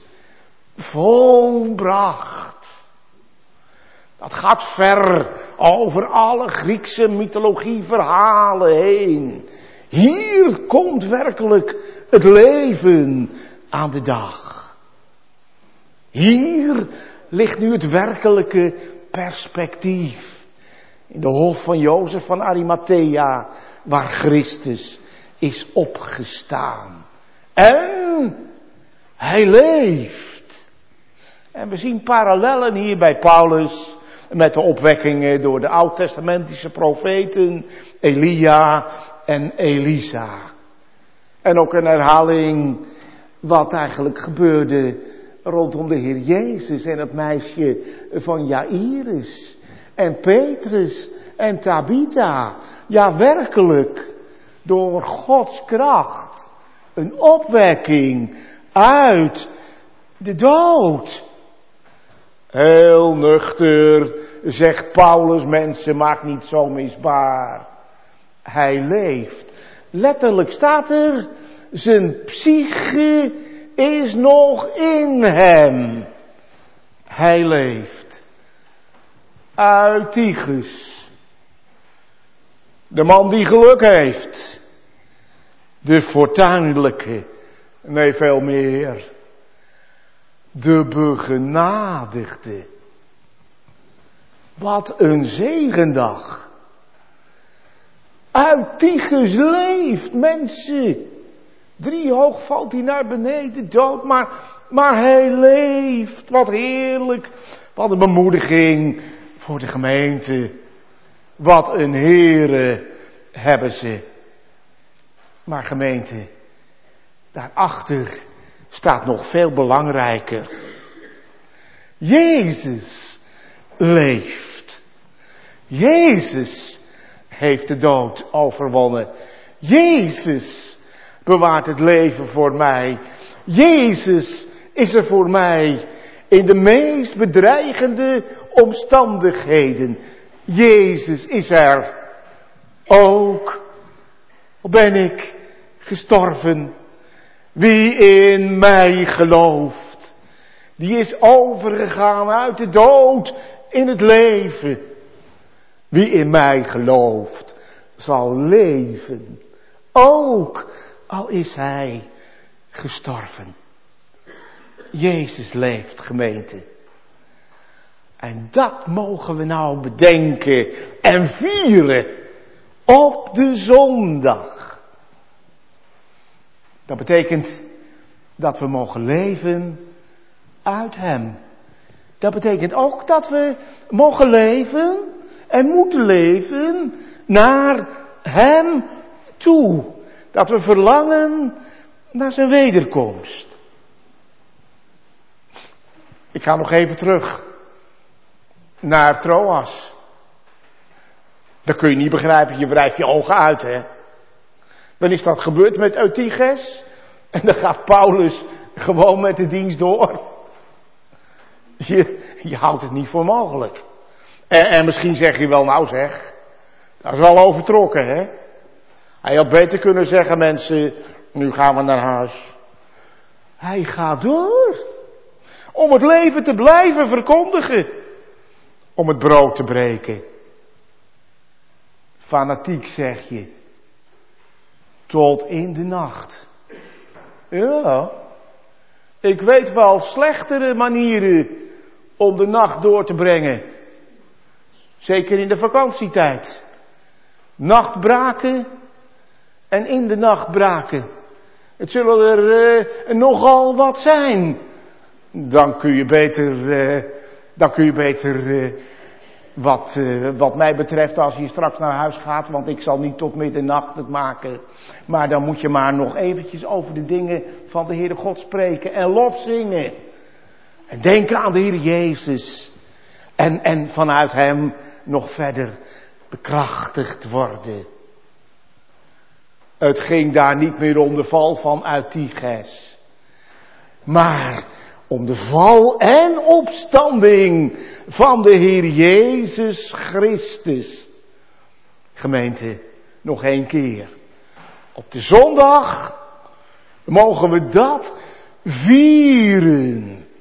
volbracht. Dat gaat ver over alle Griekse mythologieverhalen heen. Hier komt werkelijk het leven aan de dag. Hier ligt nu het werkelijke perspectief. In de hof van Jozef van Arimathea, waar Christus is opgestaan. En hij leeft. En we zien parallellen hier bij Paulus met de opwekkingen door de oud-testamentische profeten Elia en Elisa. En ook een herhaling wat eigenlijk gebeurde rondom de Heer Jezus en het meisje van Jairus en Petrus en Tabitha. Ja, werkelijk, door Gods kracht, een opwekking uit de dood. Heel nuchter zegt Paulus, mensen, maak niet zo misbaar. Hij leeft. Letterlijk staat er, zijn psyche is nog in hem. Hij leeft. Eutychus. De man die geluk heeft. De fortuinlijke. Nee, veel meer. De begenadigde. Wat een zegendag. Eutychus leeft, mensen. 3 hoog valt hij naar beneden, dood, maar hij leeft. Wat heerlijk. Wat een bemoediging voor de gemeente. Wat een Heere hebben ze. Maar gemeente, daarachter staat nog veel belangrijker. Jezus leeft. Jezus heeft de dood overwonnen. Jezus bewaart het leven voor mij. Jezus is er voor mij in de meest bedreigende omstandigheden. Jezus is er. Ook al ben ik gestorven. Wie in mij gelooft, die is overgegaan uit de dood in het leven. Wie in mij gelooft, zal leven. Ook al is hij gestorven. Jezus leeft, gemeente. En dat mogen we nou bedenken en vieren op de zondag. Dat betekent dat we mogen leven uit hem. Dat betekent ook dat we mogen leven en moeten leven naar hem toe. Dat we verlangen naar zijn wederkomst. Ik ga nog even terug naar Troas. Dat kun je niet begrijpen, je wrijft je ogen uit, hè. Dan is dat gebeurd met Eutyches. En dan gaat Paulus gewoon met de dienst door. Je houdt het niet voor mogelijk. En misschien zeg je wel, nou zeg, dat is wel overtrokken, hè. Hij had beter kunnen zeggen, mensen, nu gaan we naar huis. Hij gaat door. Om het leven te blijven verkondigen. Om het brood te breken. Fanatiek zeg je. Tot in de nacht. Ja. Ik weet wel slechtere manieren om de nacht door te brengen. Zeker in de vakantietijd. Nachtbraken en in de nacht braken. Het zullen er nogal wat zijn. Dan kun je beter, wat mij betreft, als je straks naar huis gaat, want ik zal niet tot middernacht het maken. Maar dan moet je maar nog eventjes over de dingen van de Heere God spreken en lof zingen. En denken aan de Heer Jezus. En vanuit hem nog verder bekrachtigd worden. Het ging daar niet meer om de val van Eutyches, maar om de val en opstanding van de Heer Jezus Christus. Gemeente, nog 1 keer. Op de zondag mogen we dat vieren.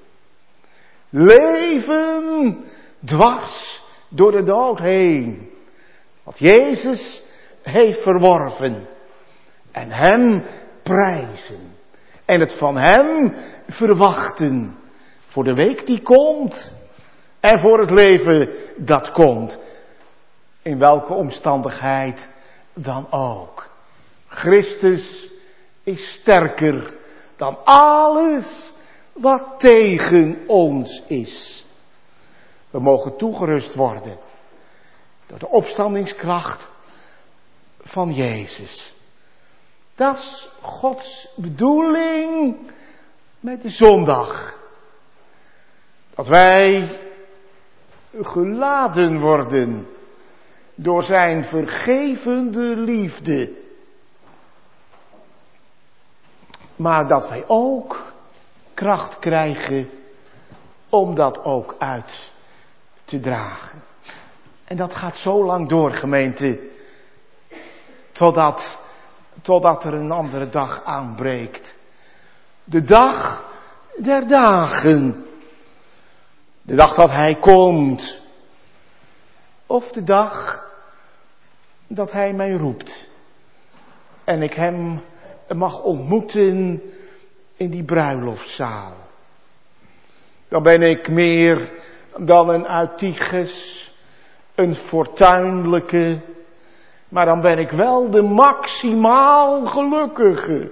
Leven dwars door de dood heen. Wat Jezus heeft verworven. En hem prijzen. En het van hem verwachten. Voor de week die komt. En voor het leven dat komt. In welke omstandigheid dan ook. Christus is sterker dan alles wat tegen ons is. We mogen toegerust worden door de opstandingskracht van Jezus. Dat is Gods bedoeling met de zondag. Dat wij geladen worden door zijn vergevende liefde. Maar dat wij ook kracht krijgen om dat ook uit te dragen. En dat gaat zo lang door, gemeente, totdat er een andere dag aanbreekt. De dag der dagen. De dag dat hij komt. Of de dag dat hij mij roept. En ik hem mag ontmoeten in die bruiloftszaal. Dan ben ik meer dan een Eutyches, een fortuinlijke, maar dan ben ik wel de maximaal gelukkige.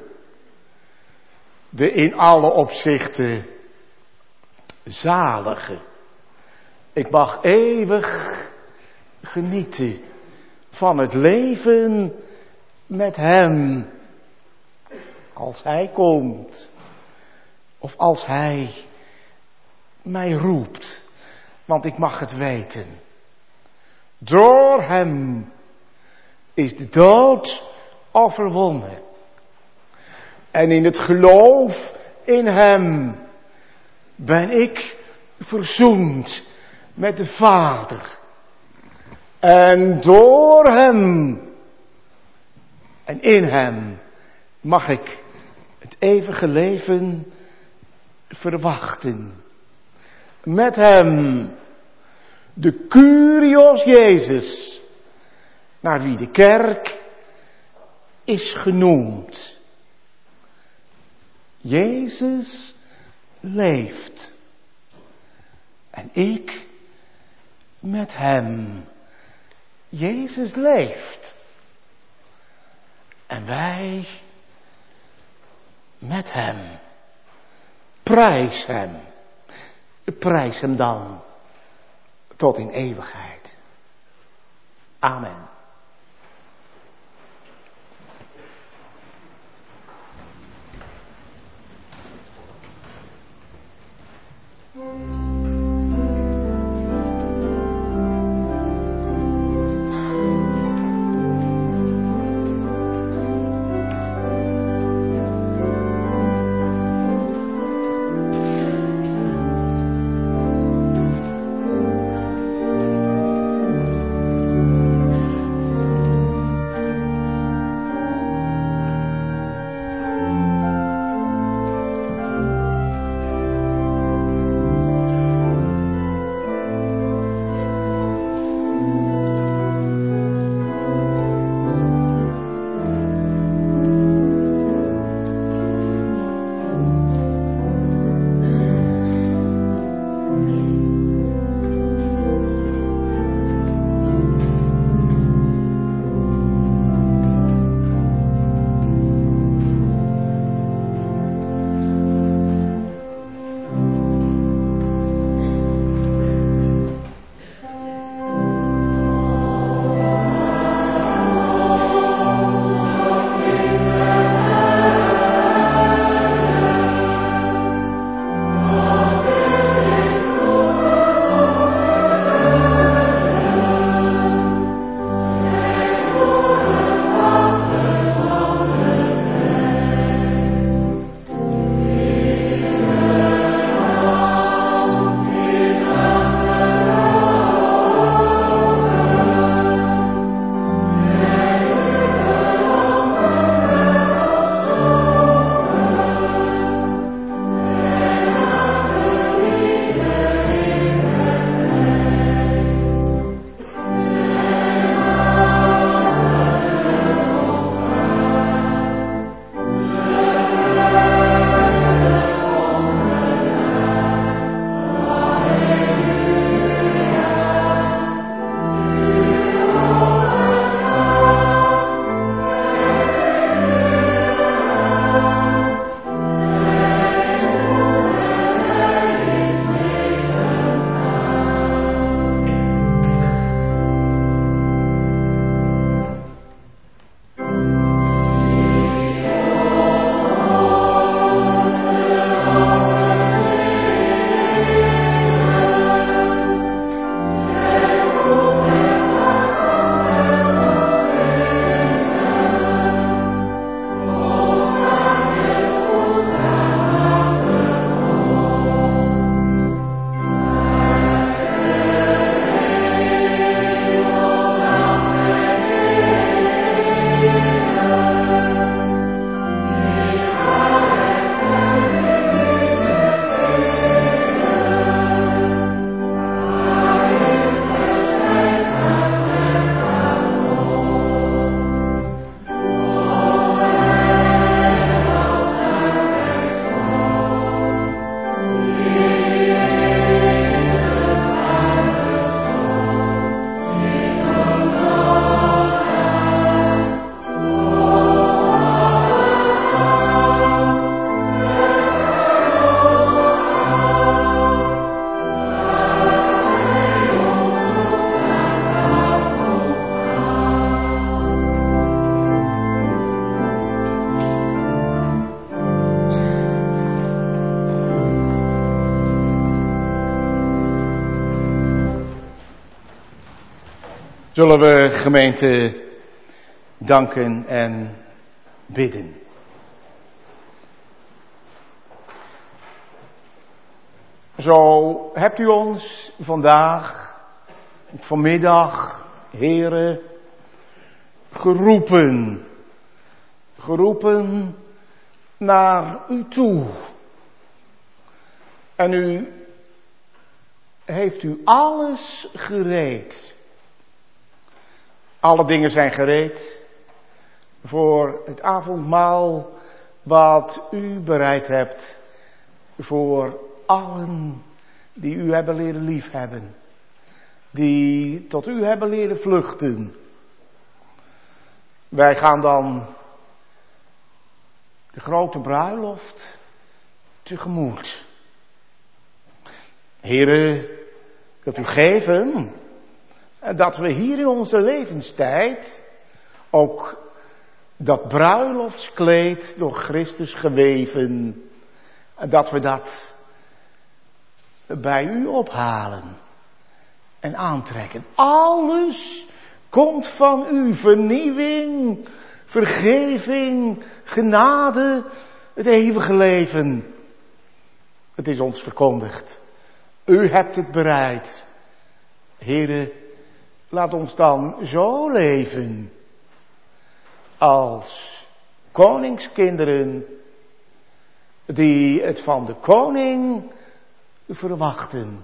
De in alle opzichten zalige. Ik mag eeuwig genieten van het leven met hem. Als hij komt. Of als hij mij roept. Want ik mag het weten. Door hem is de dood overwonnen. En in het geloof in hem ben ik verzoend met de Vader. En door hem en in hem mag ik het eeuwige leven verwachten. Met hem, de Kyrios Jezus, naar wie de kerk is genoemd. Jezus leeft. En ik met hem. Jezus leeft. En wij met hem. Prijs hem. Prijs hem dan tot in eeuwigheid. Amen. Zullen we, gemeente, danken en bidden. Zo hebt u ons vandaag, vanmiddag, Heere, geroepen naar u toe. En u heeft u alles gereed. Alle dingen zijn gereed voor het avondmaal wat u bereid hebt voor allen die u hebben leren liefhebben, die tot u hebben leren vluchten. Wij gaan dan de grote bruiloft tegemoet. Heere, wilt u geven dat we hier in onze levenstijd ook dat bruiloftskleed door Christus geweven, dat we dat bij u ophalen en aantrekken. Alles komt van u, vernieuwing, vergeving, genade, het eeuwige leven. Het is ons verkondigd. U hebt het bereid. Heere, laat ons dan zo leven als koningskinderen die het van de koning verwachten.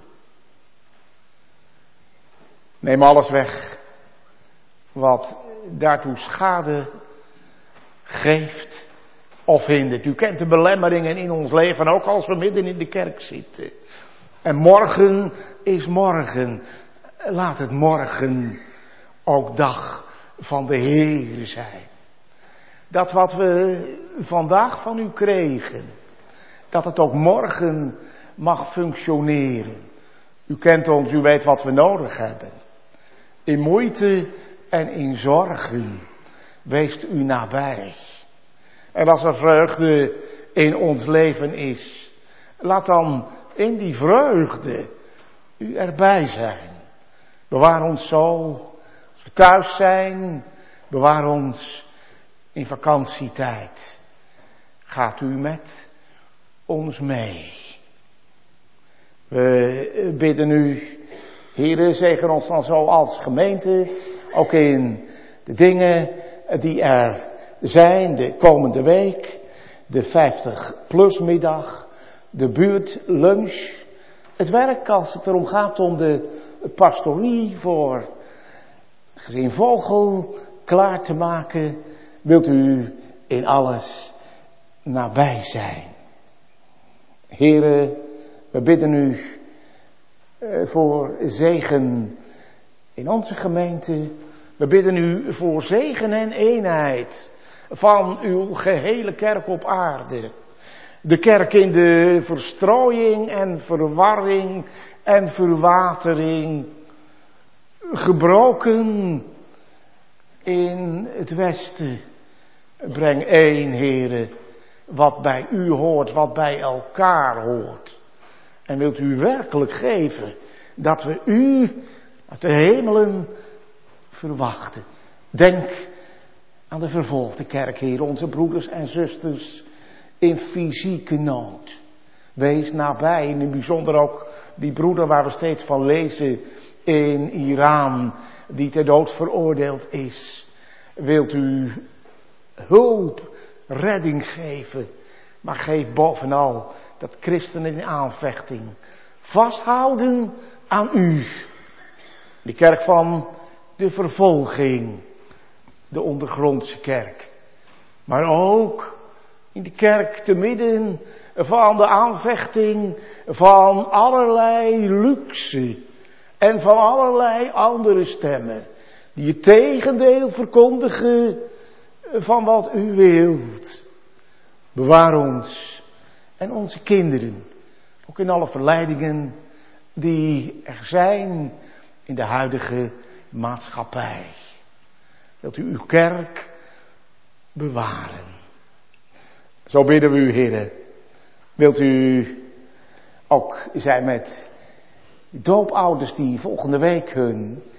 Neem alles weg wat daartoe schade geeft of hindert. U kent de belemmeringen in ons leven, ook als we midden in de kerk zitten. En morgen is morgen. Laat het morgen ook dag van de Heere zijn. Dat wat we vandaag van u kregen, dat het ook morgen mag functioneren. U kent ons, u weet wat we nodig hebben. In moeite en in zorgen weest u nabij. En als er vreugde in ons leven is, laat dan in die vreugde u erbij zijn. Bewaar ons zo, als we thuis zijn, bewaar ons in vakantietijd. Gaat u met ons mee. We bidden u, Heere, zegen ons dan zo als gemeente, ook in de dingen die er zijn de komende week, de 50+ middag, de buurtlunch, het werk als het erom gaat om de pastorie voor gezin Vogel klaar te maken, wilt u in alles nabij zijn. Heere, we bidden u voor zegen in onze gemeente. We bidden u voor zegen en eenheid van uw gehele kerk op aarde. De kerk in de verstrooiing en verwarring en verwatering. Gebroken in het westen. Breng één, Heere, wat bij u hoort, wat bij elkaar hoort. En wilt u werkelijk geven dat we u uit de hemelen verwachten. Denk aan de vervolgde kerk, Heer, onze broeders en zusters in fysieke nood. Wees nabij, in het bijzonder ook die broeder waar we steeds van lezen in Iran, die ter dood veroordeeld is. Wilt u hulp, redding geven, maar geef bovenal dat christenen in aanvechting vasthouden aan u. De kerk van de vervolging, de ondergrondse kerk. Maar ook in de kerk te midden van de aanvechting van allerlei luxe en van allerlei andere stemmen die het tegendeel verkondigen van wat u wilt. Bewaar ons en onze kinderen, ook in alle verleidingen die er zijn in de huidige maatschappij. Wilt u uw kerk bewaren. Zo bidden we u, Heere. Wilt u ook zijn met de doopouders die volgende week hun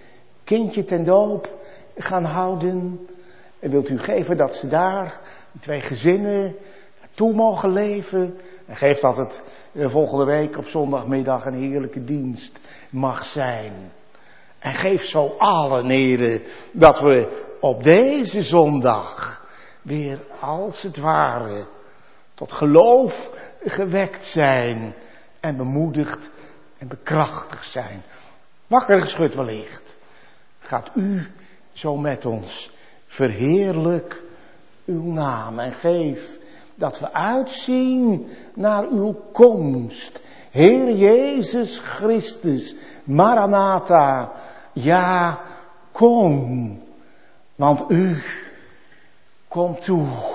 kindje ten doop gaan houden. En wilt u geven dat ze daar, die 2 gezinnen, toe mogen leven. En geef dat het volgende week op zondagmiddag een heerlijke dienst mag zijn. En geef zo allen, Heere, dat we op deze zondag weer als het ware tot geloof gewekt zijn. En bemoedigd en bekrachtigd zijn. Wakker geschud wellicht. Gaat u zo met ons. Verheerlijk uw naam en geef dat we uitzien naar uw komst. Heer Jezus Christus, Maranatha, ja, kom, want u komt toe.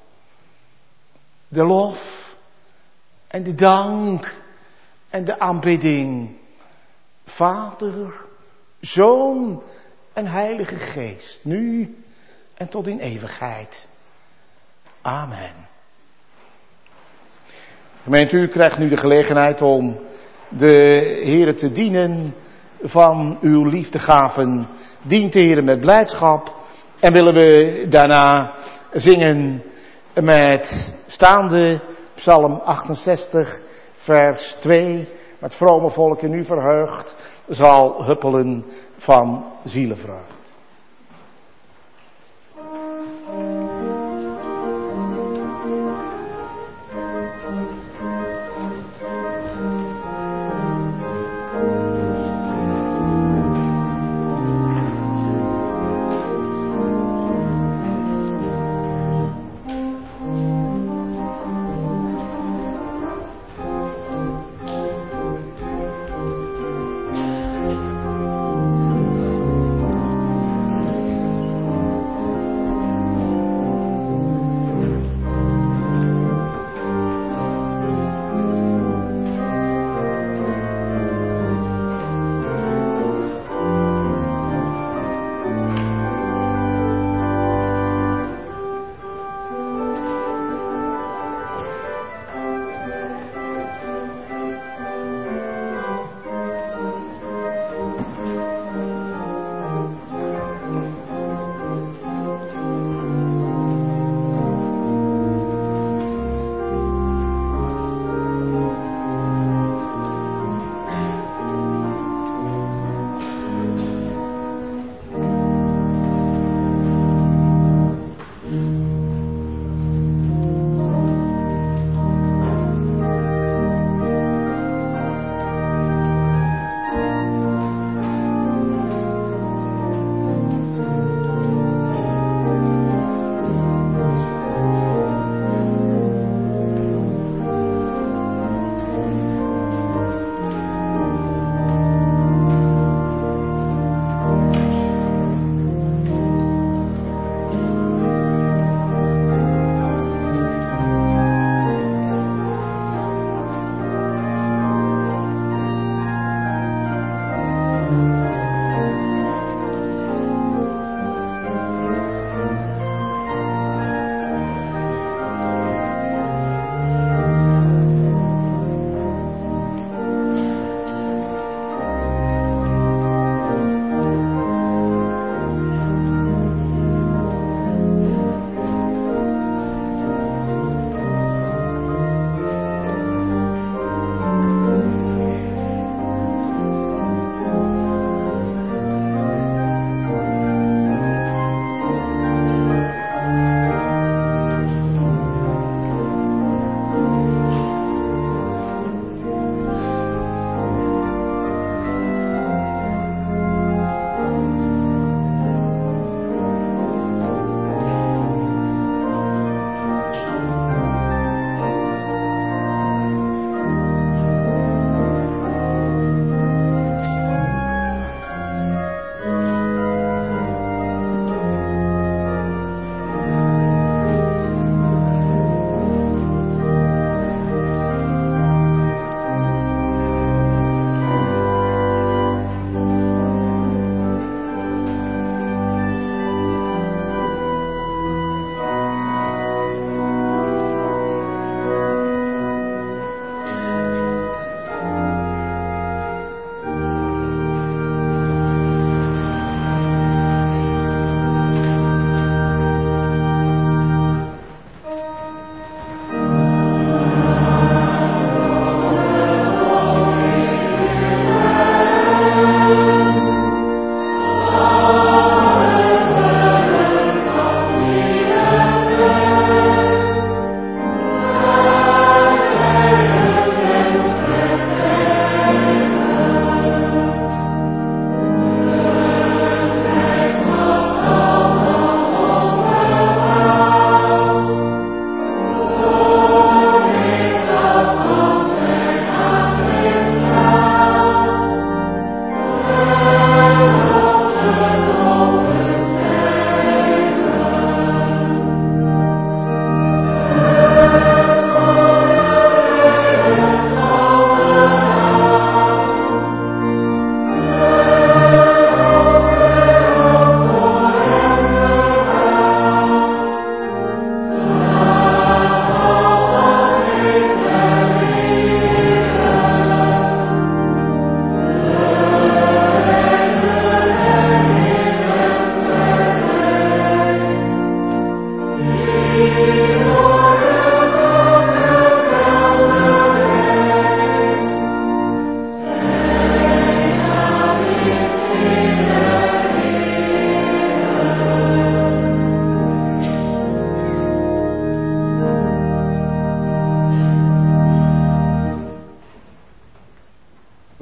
De lof en de dank en de aanbidding, Vader, Zoon en Heilige Geest, nu en tot in eeuwigheid. Amen. Gemeente, u krijgt nu de gelegenheid om de Heere te dienen van uw liefdegaven. Dient de Heere met blijdschap en willen we daarna zingen met staande Psalm 68 vers 2. Het vrome volk in u verheugd zal huppelen van zielevreugd.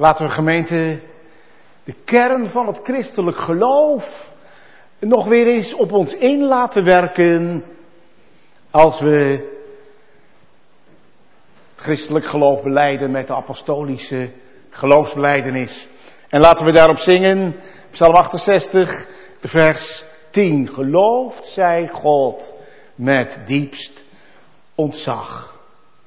Laten we gemeente de kern van het christelijk geloof nog weer eens op ons in laten werken als we het christelijk geloof belijden met de apostolische geloofsbelijdenis. En laten we daarop zingen, Psalm 68, vers 10. Geloofd zij God met diepst ontzag.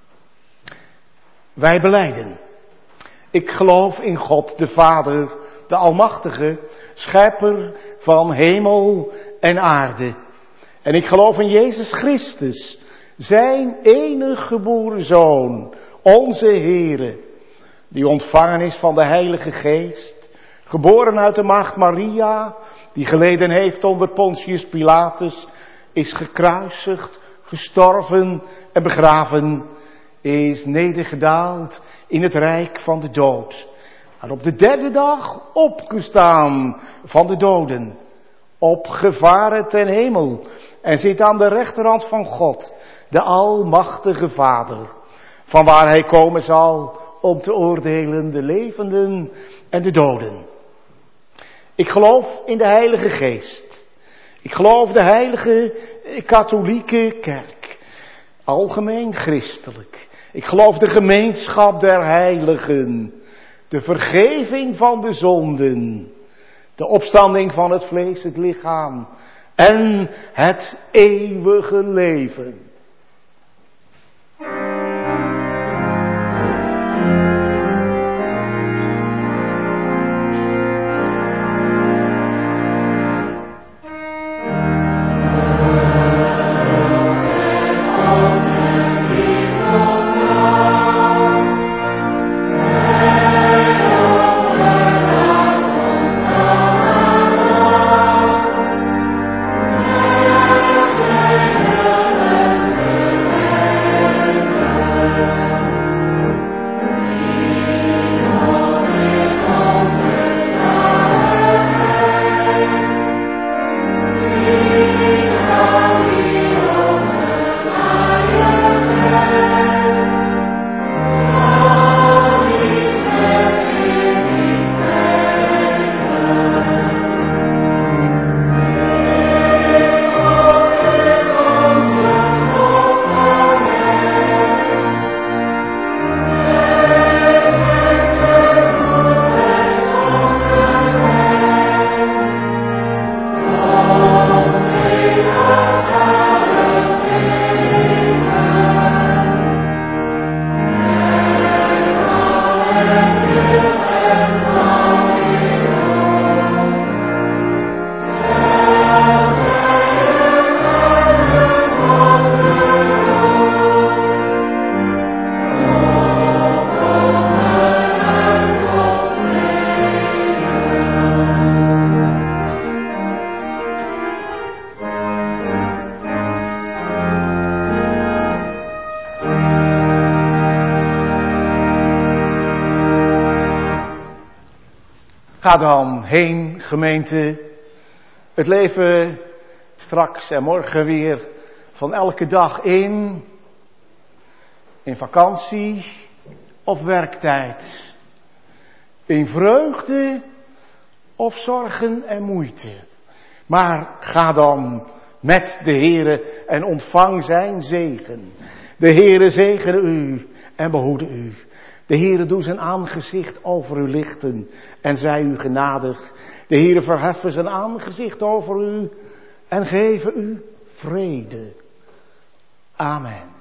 Wij belijden. Ik geloof in God de Vader, de Almachtige, schepper van hemel en aarde. En ik geloof in Jezus Christus, zijn enige geboren Zoon, onze Heere, die ontvangen is van de Heilige Geest, geboren uit de maagd Maria, die geleden heeft onder Pontius Pilatus, is gekruisigd, gestorven en begraven, is nedergedaald in het rijk van de dood. Maar op de derde dag opgestaan van de doden, opgevaren ten hemel en zit aan de rechterhand van God, de Almachtige Vader, van waar hij komen zal om te oordelen de levenden en de doden. Ik geloof in de Heilige Geest. Ik geloof de heilige katholieke kerk, algemeen christelijk. Ik geloof de gemeenschap der heiligen, de vergeving van de zonden, de opstanding van het vlees, het lichaam en het eeuwige leven. Ga dan heen, gemeente. Het leven straks en morgen weer van elke dag in vakantie of werktijd. In vreugde of zorgen en moeite. Maar ga dan met de Heere en ontvang zijn zegen. De Heere zegene u en behoede u. De Heere doet zijn aangezicht over u lichten en zij u genadig. De Heere verheffen zijn aangezicht over u en geven u vrede. Amen.